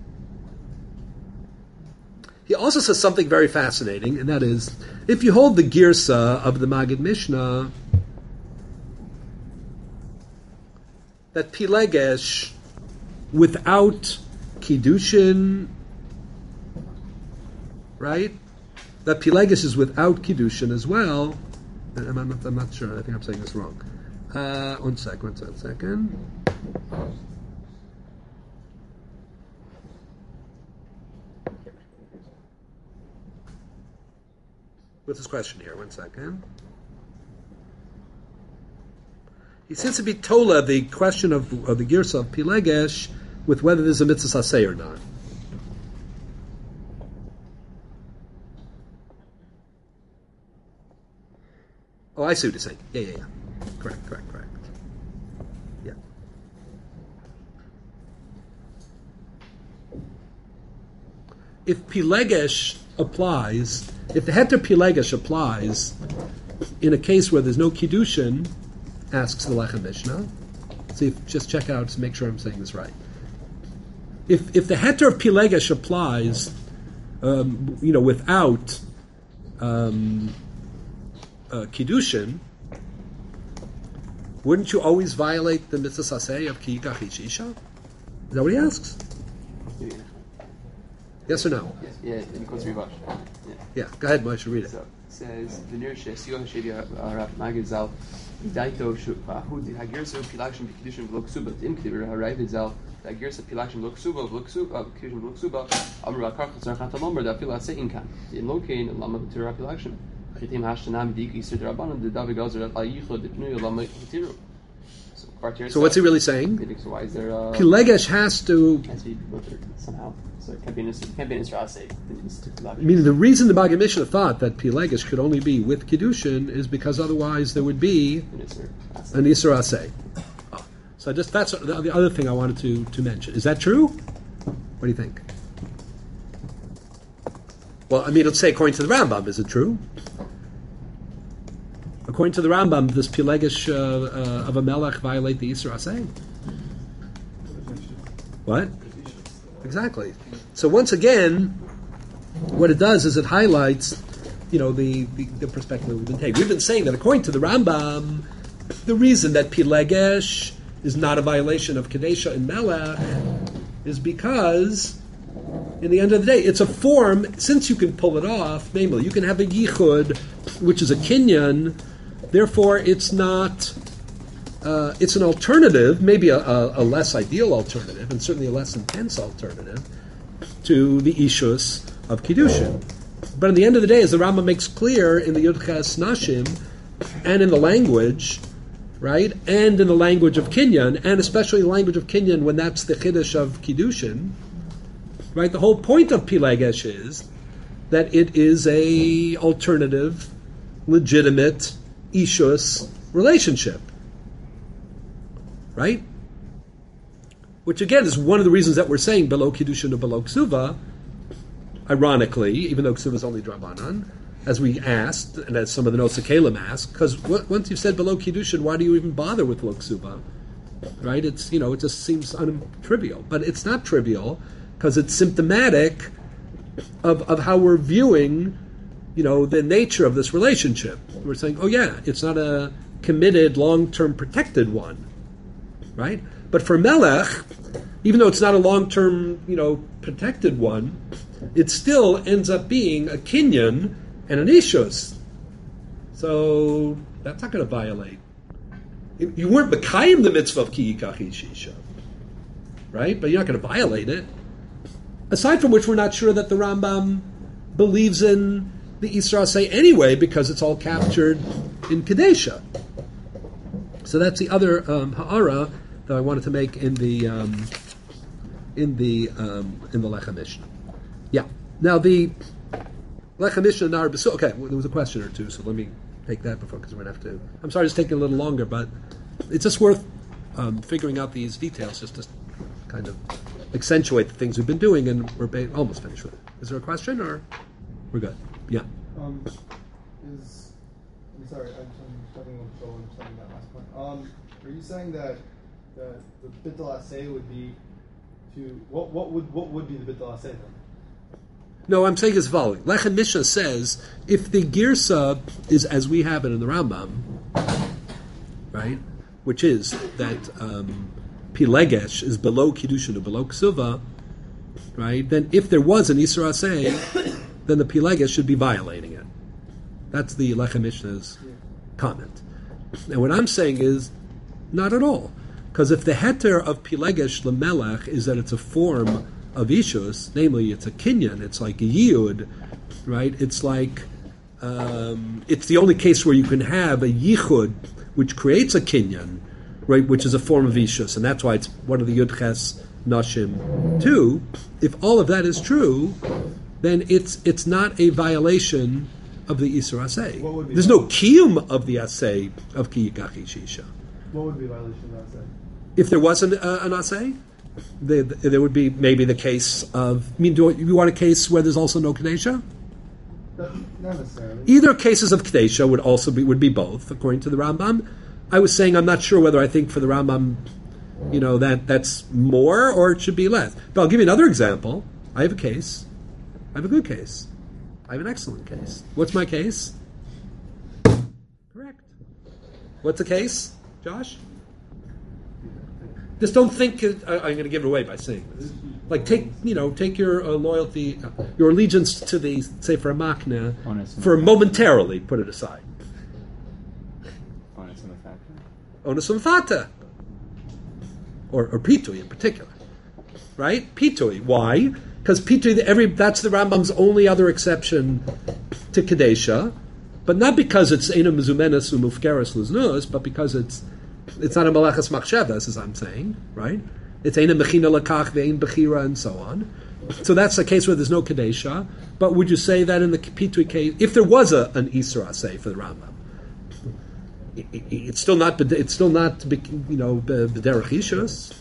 S1: He also says something very fascinating, and that is, if you hold the girsa of the Magen Mishnah, that Pilegesh, without Kiddushin, right? That Pilegesh is without Kiddushin as well. I'm, I'm, not, I'm not sure, I think I'm saying this wrong. Uh, one sec, one sec, one second. What's his question here? One second. He seems to be tola the question of, of the Girsa of Pilegesh with whether there's a mitzvah saseh or not. Oh, I see what he's saying. Yeah, yeah, yeah. Correct, correct, correct. Yeah. If Pilegesh applies, if the heter Pilegesh applies in a case where there's no Kiddushin, asks the Lechem Mishnah, See, if, just check out to make sure I'm saying this right. If if the heter of pilegesh applies, um, you know, without um, uh, kiddushin, wouldn't you always violate the mitzvah saseh of ki yikach ish isha? Is that what he asks? Yes or no?
S8: Yes. Yeah, in Kotz Rivash. Yeah.
S1: Yeah, go ahead, Moshe, read it.
S8: So, it says, V'nir she'esiyo ha'shevi ha'rav magid zal, Daito shu'ahud ha'girsa pilakshim b'kedushin v'lo ksuba, t'im k'divir ha'rayvid zal, ha'girsa pilakshim v'lo ksuba, v'lo ksuba, kedushin v'lo ksuba, amru ha'karch tzarchat ha'lomer, da'afil ha'se'in kan, t'im lokein, lama v'tir ha'pilakshim, chitim ha'shtanam v'dik yisir d'rabbanan, d'davi gazer ha'yichod d'pnuyo lama v'tiru.
S1: So what's he really saying?
S8: So why is there uh,
S1: Pilegesh has to...
S8: Has to be somehow. So it can't be an Isra.
S1: Meaning the reason the Magid Mishnah thought that Pilegesh could only be with Kiddushin is because otherwise there would be an Isra Aseh. Oh. So just that's the, the other thing I wanted to, to mention. Is that true? What do you think? Well, I mean, let's say according to the Rambam, is it true? According to the Rambam, does Pilegesh uh, uh, of a melech violate the Isra Aseh? What? Exactly. So once again, what it does is it highlights, you know, the, the, the perspective that we've been taking. We've been saying that according to the Rambam, the reason that Pilegesh is not a violation of Kadesha and Melech is because, in the end of the day, it's a form, since you can pull it off, namely, you can have a Yichud, which is a Kinyan, therefore it's not... Uh, it's an alternative, maybe a, a, a less ideal alternative, and certainly a less intense alternative, to the Ishus of Kiddushin. But at the end of the day, as the Rambam makes clear in the Yudches Nashim, and in the language, right, and in the language of Kinyan, and especially the language of Kinyan when that's the Chiddush of Kiddushin, right, the whole point of Pilegesh is that it is a alternative, legitimate Ishus relationship. Right? Which again is one of the reasons that we're saying below Kiddushin or below Ksuva, ironically, even though Ksuva is only Drabanan, as we asked, and as some of the notes of Kalim asked, because once you've said below Kiddushin, why do you even bother with below Ksuva? Right? It's, you know, it just seems untrivial. But it's not trivial, because it's symptomatic of, of how we're viewing, you know, the nature of this relationship. We're saying, oh yeah, it's not a committed, long-term protected one. Right? But for Melech, even though it's not a long-term, you know, protected one, it still ends up being a Kinyan and an Ishus. So that's not going to violate. You weren't Mekayim the mitzvah of Ki Yikach Ish Isha. Right? But you're not going to violate it. Aside from which we're not sure that the Rambam believes in the Isra Aseh anyway, because it's all captured in Kadesha. So that's the other um, ha'ara that I wanted to make in the um, in the um, in the Lechem Mishnah. Yeah. Now the Lechem Mishnah Nar B'Su. Okay, well, there was a question or two, so let me take that before because we're going to have to. I'm sorry, it's taking a little longer, but it's just worth um, figuring out these details just to kind of accentuate the things we've been doing, and we're ba- almost finished with it. Is there a question, or we're good? Yeah.
S4: Um, is I'm sorry, I'm, I'm struggling with trouble understanding that last point. Um, are you saying that that the Bittul Aseh would be to what? What would what would be the Bittul Aseh then?
S1: No, I'm saying it's following. Lechem Mishnah says if the Girsa is as we have it in the Rambam, right, which is that um, Pilegesh is below Kiddushin or below Ksuva, right? Then if there was an Isra Aseh, then the Pilegesh should be violating it. That's the Lechem Mishnah's comment. And what I'm saying is, not at all. Because if the heter of Pilegesh Lemelech is that it's a form of Ishus, namely it's a Kinyan, it's like a Yiyud, right? It's like, um, it's the only case where you can have a Yichud, which creates a Kinyan, right, which is a form of Ishus, and that's why it's one of the Yudches Nashim too. If all of that is true, then it's it's not a violation of the Isra Aseh. There's no kiyum of the Aseh of Ki Yikach Ish Isha.
S4: What would be a violation of Aseh?
S1: If there wasn't uh, an Aseh, there, there would be maybe the case of, I mean, do you want a case where there's also no Kadesha?
S4: Not necessarily.
S1: Either cases of Kadesha would also be, would be both, according to the Rambam. I was saying I'm not sure whether I think for the Rambam you know, that that's more or it should be less. But I'll give you another example. I have a case. I have a good case. I have an excellent case. What's my case? Correct. What's the case, Josh? Just don't think it, I, I'm going to give it away by saying this. Like take, you know, take your uh, loyalty, uh, your allegiance to the Sefer Makna for momentarily put it aside.
S11: Onus and the factor.
S1: Onus umfata. Or, or pitui in particular. Right? Pitui. Why? Because pitui, every that's the Rambam's only other exception to Kadesha, but not because it's Eina Mezumenes Umufkeres Luznus, but because it's it's not a Malachas Machshavas, as I'm saying, right? It's Eina Mechina Lakach, Ve'ein Bechira, and so on. So that's a case where there's no Kadesha, but would you say that in the pitui case, if there was a, an Isra, say, for the Rambam, it, it, it's still not, it's still not, you know, B'derech Ishus,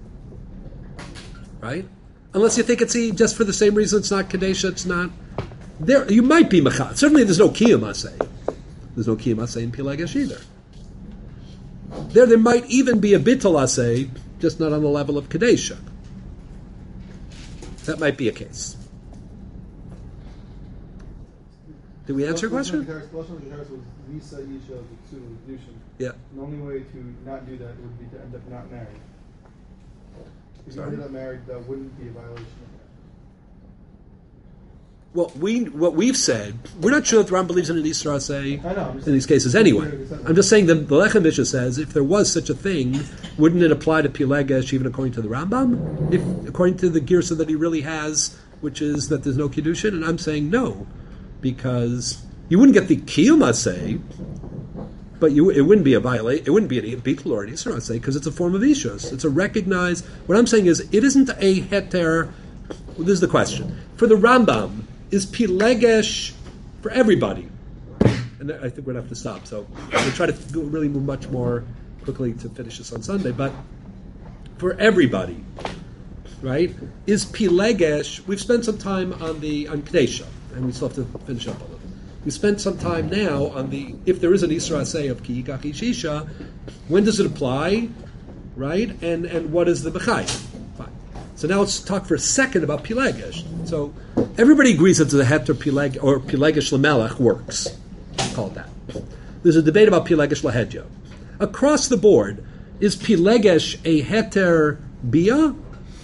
S1: right? Unless you think it's just for the same reason it's not Kadesha, it's not there. You might be Mechat. Certainly, there's no Kiyum Asay. There's no Kiyum Asay in Pilegesh either. There, there might even be a Bittul Asay, just not on the level of Kadesha. That might be a case. Did we answer your question? Yeah.
S4: The only way to not do that would be to end up not married. If you
S1: Sorry?
S4: ended up married, that wouldn't be a violation of that.
S1: Well, we what we've said, we're not sure that the Ram believes in an Isra say
S4: I know, I'm just-
S1: in these cases anyway. I'm just saying that the Lechem Mishnah says if there was such a thing, wouldn't it apply to Pilegesh even according to the Rambam? If according to the Girsa that he really has, which is that there's no Kiddushin, and I'm saying no, because you wouldn't get the Kiyuma say, but you, it wouldn't be a violate. It wouldn't be a Beetle or an Isra say because it's a form of Ishus. It's a recognized. What I'm saying is it isn't a heter. Well, this is the question for the Rambam. Is Pilegesh for everybody? And I think we're going to have to stop. So I'm going to try to go really move much more quickly to finish this on Sunday. But for everybody, right, is Pilegesh, we've spent some time on the on Kadesha, and we still have to finish up a little. We spent some time now on the, if there is an Isra say of Ki Yikach Ishisha, when does it apply, right? And and what is the B'chai? Fine. So now let's talk for a second about Pilegesh. So everybody agrees that the Heter Pileg or Pilegesh Lamelech works. Call it that. There's a debate about Pilegesh Lahedya. Across the board, is Pilegesh a Heter Bia?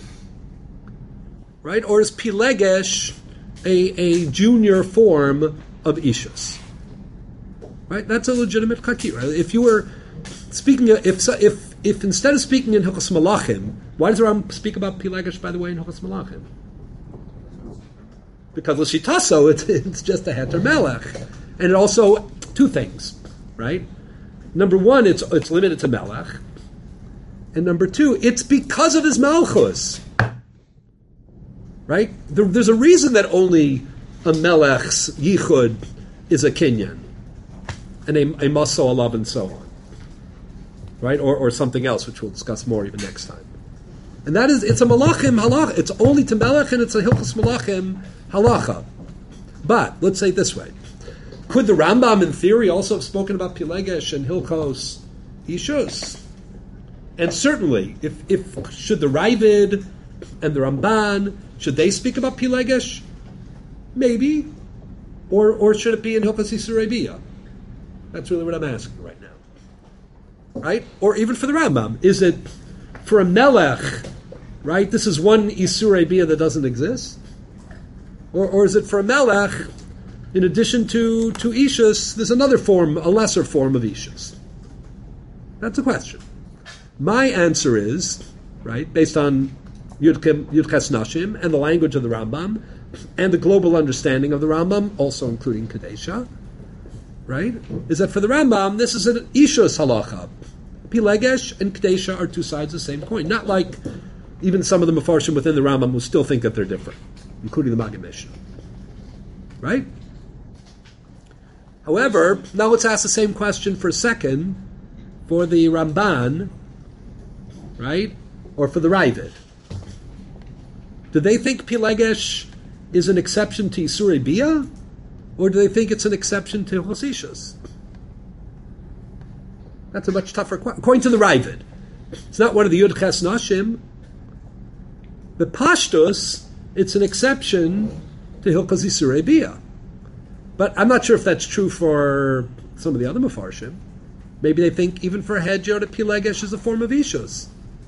S1: Right? Or is Pilegesh a, a junior form of Ishus? Right? That's a legitimate chaki. Right? If you were speaking, if if if instead of speaking in Hilchos Malachim, why does the Ram speak about Pilegesh, by the way, in Hilchos Malachim? Because l'shitaso, it's, it's just a heter melech, and it also two things, right? Number one, it's it's limited to melech, and number two, it's because of his malchus, right? There, there's a reason that only a melech's yichud is a kinyan, and a, a maso alav and so on, right? Or or something else, which we'll discuss more even next time. And that is, it's a malachim halach. It's only to melech, and it's a hilchos malachim halacha. But let's say it this way: could the Rambam, in theory, also have spoken about Pilegesh and hilchos ishus? And certainly, if if should the Ravid and the Ramban, should they speak about Pilegesh? Maybe, or or should it be in hilchos Yisrael? That's really what I'm asking right now, right? Or even for the Rambam, is it for a melech, right? This is one Isurei Bia that doesn't exist? Or, or is it for a melech, in addition to, to Ishus, there's another form, a lesser form of Ishus? That's a question. My answer is, right, based on Yudches Nashim and the language of the Rambam, and the global understanding of the Rambam, also including Kadesha, right, is that for the Rambam, this is an Ishus halacha. Pilegesh and Kadesha are two sides of the same coin. Not like even some of the Mefarshim within the Rambam who still think that they're different, including the Maggid Mishnah. Right? However, now let's ask the same question for a second for the Ramban, right? Or for the Ravid. Do they think Pilegesh is an exception to Isurei Bia? Or do they think it's an exception to Hilchos Ishus? That's a much tougher question. According to the Ravid, It's not one of the Yud Ches Nashim. The Pashtus, it's an exception to Hilchos Isurei Bia. But I'm not sure if that's true for some of the other Mefarshim. Maybe they think even for Hedger, the Pilegesh is a form of Ishus.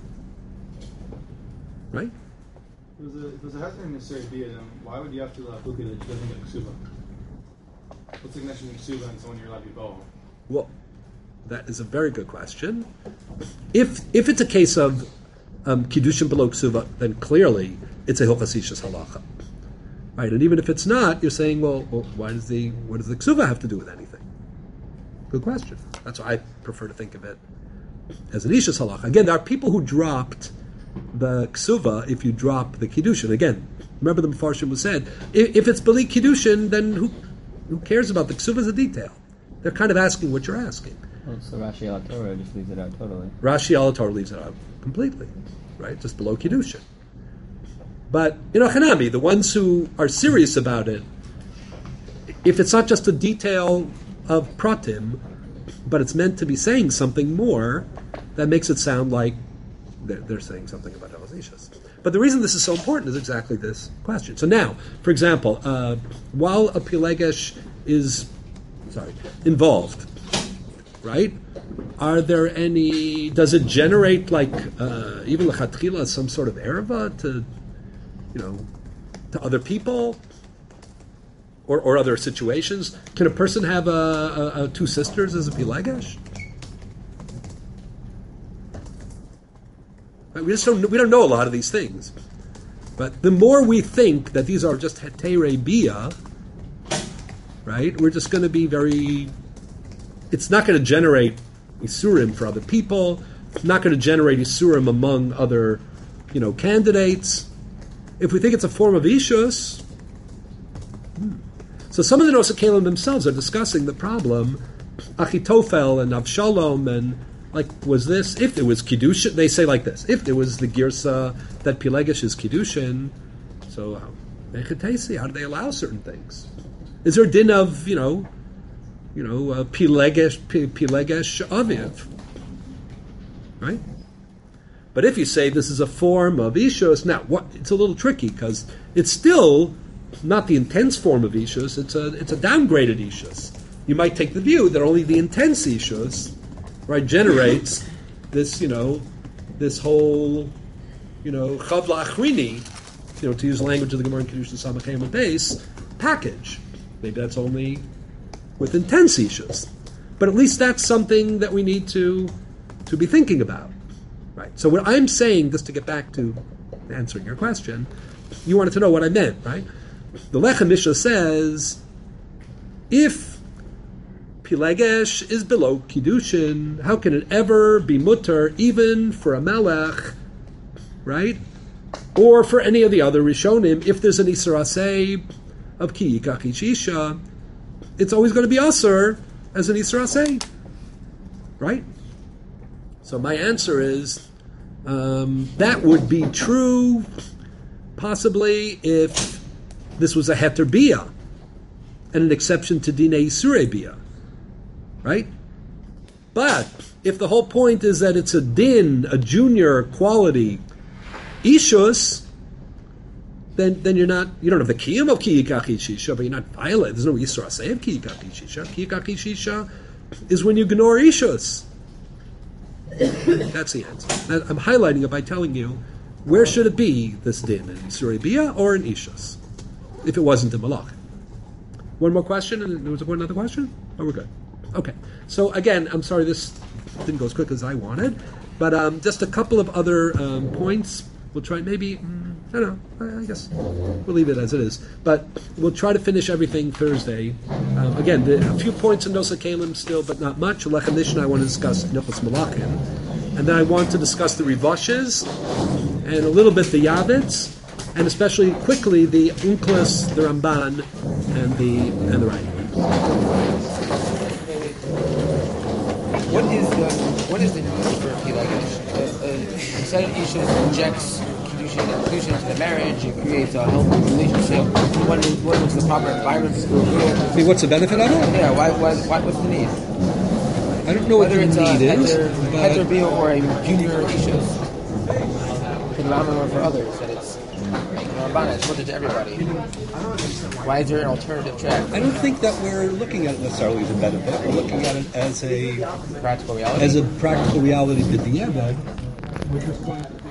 S1: Right?
S4: If there's a Heter in Isurei Bia, then why would you have to look at it that doesn't get Ksuba? What's the connection between Ksuba and someone you're allowed to go?
S1: Well, that is a very good question. If if it's a case of um, Kiddushin below Ksuba, then clearly it's a Hilchos Ishus halacha. Right, and even if it's not, you're saying, well, well, why does the what does the Ksuba have to do with anything? Good question. That's why I prefer to think of it as an Ishus halacha. Again, there are people who dropped the Ksuva if you drop the Kiddushin. Again, remember the Mefarshim was said, if, if it's Bali Kiddushin, then who who cares about the Ksuva as a detail? They're kind of asking what you're asking.
S11: Well, so Rashi al Torah just leaves it out totally.
S1: Rashi al Torah leaves it out completely, right? Just below Kiddushin. But, you know, Hanami, the ones who are serious about it, if it's not just a detail of pratim, but it's meant to be saying something more, that makes it sound like they're, they're saying something about Hilchos Ishus. But the reason this is so important is exactly this question. So now, for example, uh, while a Pilegesh is, sorry, involved, right? Are there any, does it generate like, uh, even l'chatchila, some sort of erva to, you know, to other people or, or other situations? Can a person have a, a, a two sisters as a Pilegesh? Right? We just don't we don't know a lot of these things. But the more we think that these are just heterei bia, right? We're just going to be very. It's not going to generate isurim for other people. It's not going to generate isurim among other, you know, candidates. If we think it's a form of ishus, so some of the Nosei Kalim themselves are discussing the problem. Achitofel and Avshalom and like, was this, if there was Kiddushin, they say like this, if there was the Girsa that Pilegesh is Kiddushin, so Mechetesi, how do they allow certain things? Is there a din of, you know, you know, uh, Pilegesh, Pilegesh Aviv? Right? But if you say this is a form of Ishus, now what? It's a little tricky because it's still not the intense form of Ishus, it's a, it's a downgraded Ishus. You might take the view that only the intense Ishus, right, generates this, you know, this whole, you know, chavla achrini, you know, to use the language of the Gemara in Kiddushin Samachem base package. Maybe that's only with intense ishus, but at least that's something that we need to to be thinking about, right? So what I'm saying, just to get back to answering your question, you wanted to know what I meant, right? The Lechem Mishnah says, if Pilegesh is below Kiddushin, how can it ever be mutter, even for a Melech, right? Or for any of the other Rishonim, if there's an Isur Aseh of Ki Yikach Ish Isha, it's always going to be Asur as an Isur Aseh, right? So my answer is, um, that would be true, possibly, if this was a Heter Bia, and an exception to Dinei Isurei Bia. Right? But if the whole point is that it's a din, a junior quality ishus, then then you're not you don't have the kiyum of ki yikach ish isha, but you're not violent. There's no yisra say of ki yikach ish isha. Ki yikach ish isha is when you ignore ishus. That's the answer. I'm highlighting it by telling you where should it be, this din, in Surei Bia or in ishus, if it wasn't in malach. One more question, and there was another question. Oh, we're good. Okay, so again, I'm sorry this didn't go as quick as I wanted, but um, just a couple of other um, points. We'll try, maybe, mm, I don't know, I guess we'll leave it as it is. But we'll try to finish everything Thursday. Um, again, the, a few points in Nosei Kalim still, but not much. Lechem Mishnah I want to discuss Nilchos Malachim. And then I want to discuss the Rivashes, and a little bit the Yavits, and especially quickly the Unklas, the Ramban, and the, and the Raya.
S6: What is the what is the need for Pilegesh? Uh, uh, instead of Ishus injects Kiddushin and Kiddushin into the marriage, it creates a healthy relationship. What is what is the proper environment for it?
S1: I mean, what's the benefit of it?
S6: Yeah, why, why, why what's the need?
S1: I I don't know what
S6: whether
S1: the
S6: it's a
S1: need is,
S6: heter,
S1: but-
S6: heter B or a junior ishus. For the Rambam or for others, that it's like Ramban, it's limited to everybody. Why is there an alternative track?
S1: I don't think that we're looking at it necessarily as a benefit. We're looking at it as a
S6: practical reality.
S1: as a practical reality. The diabed, which is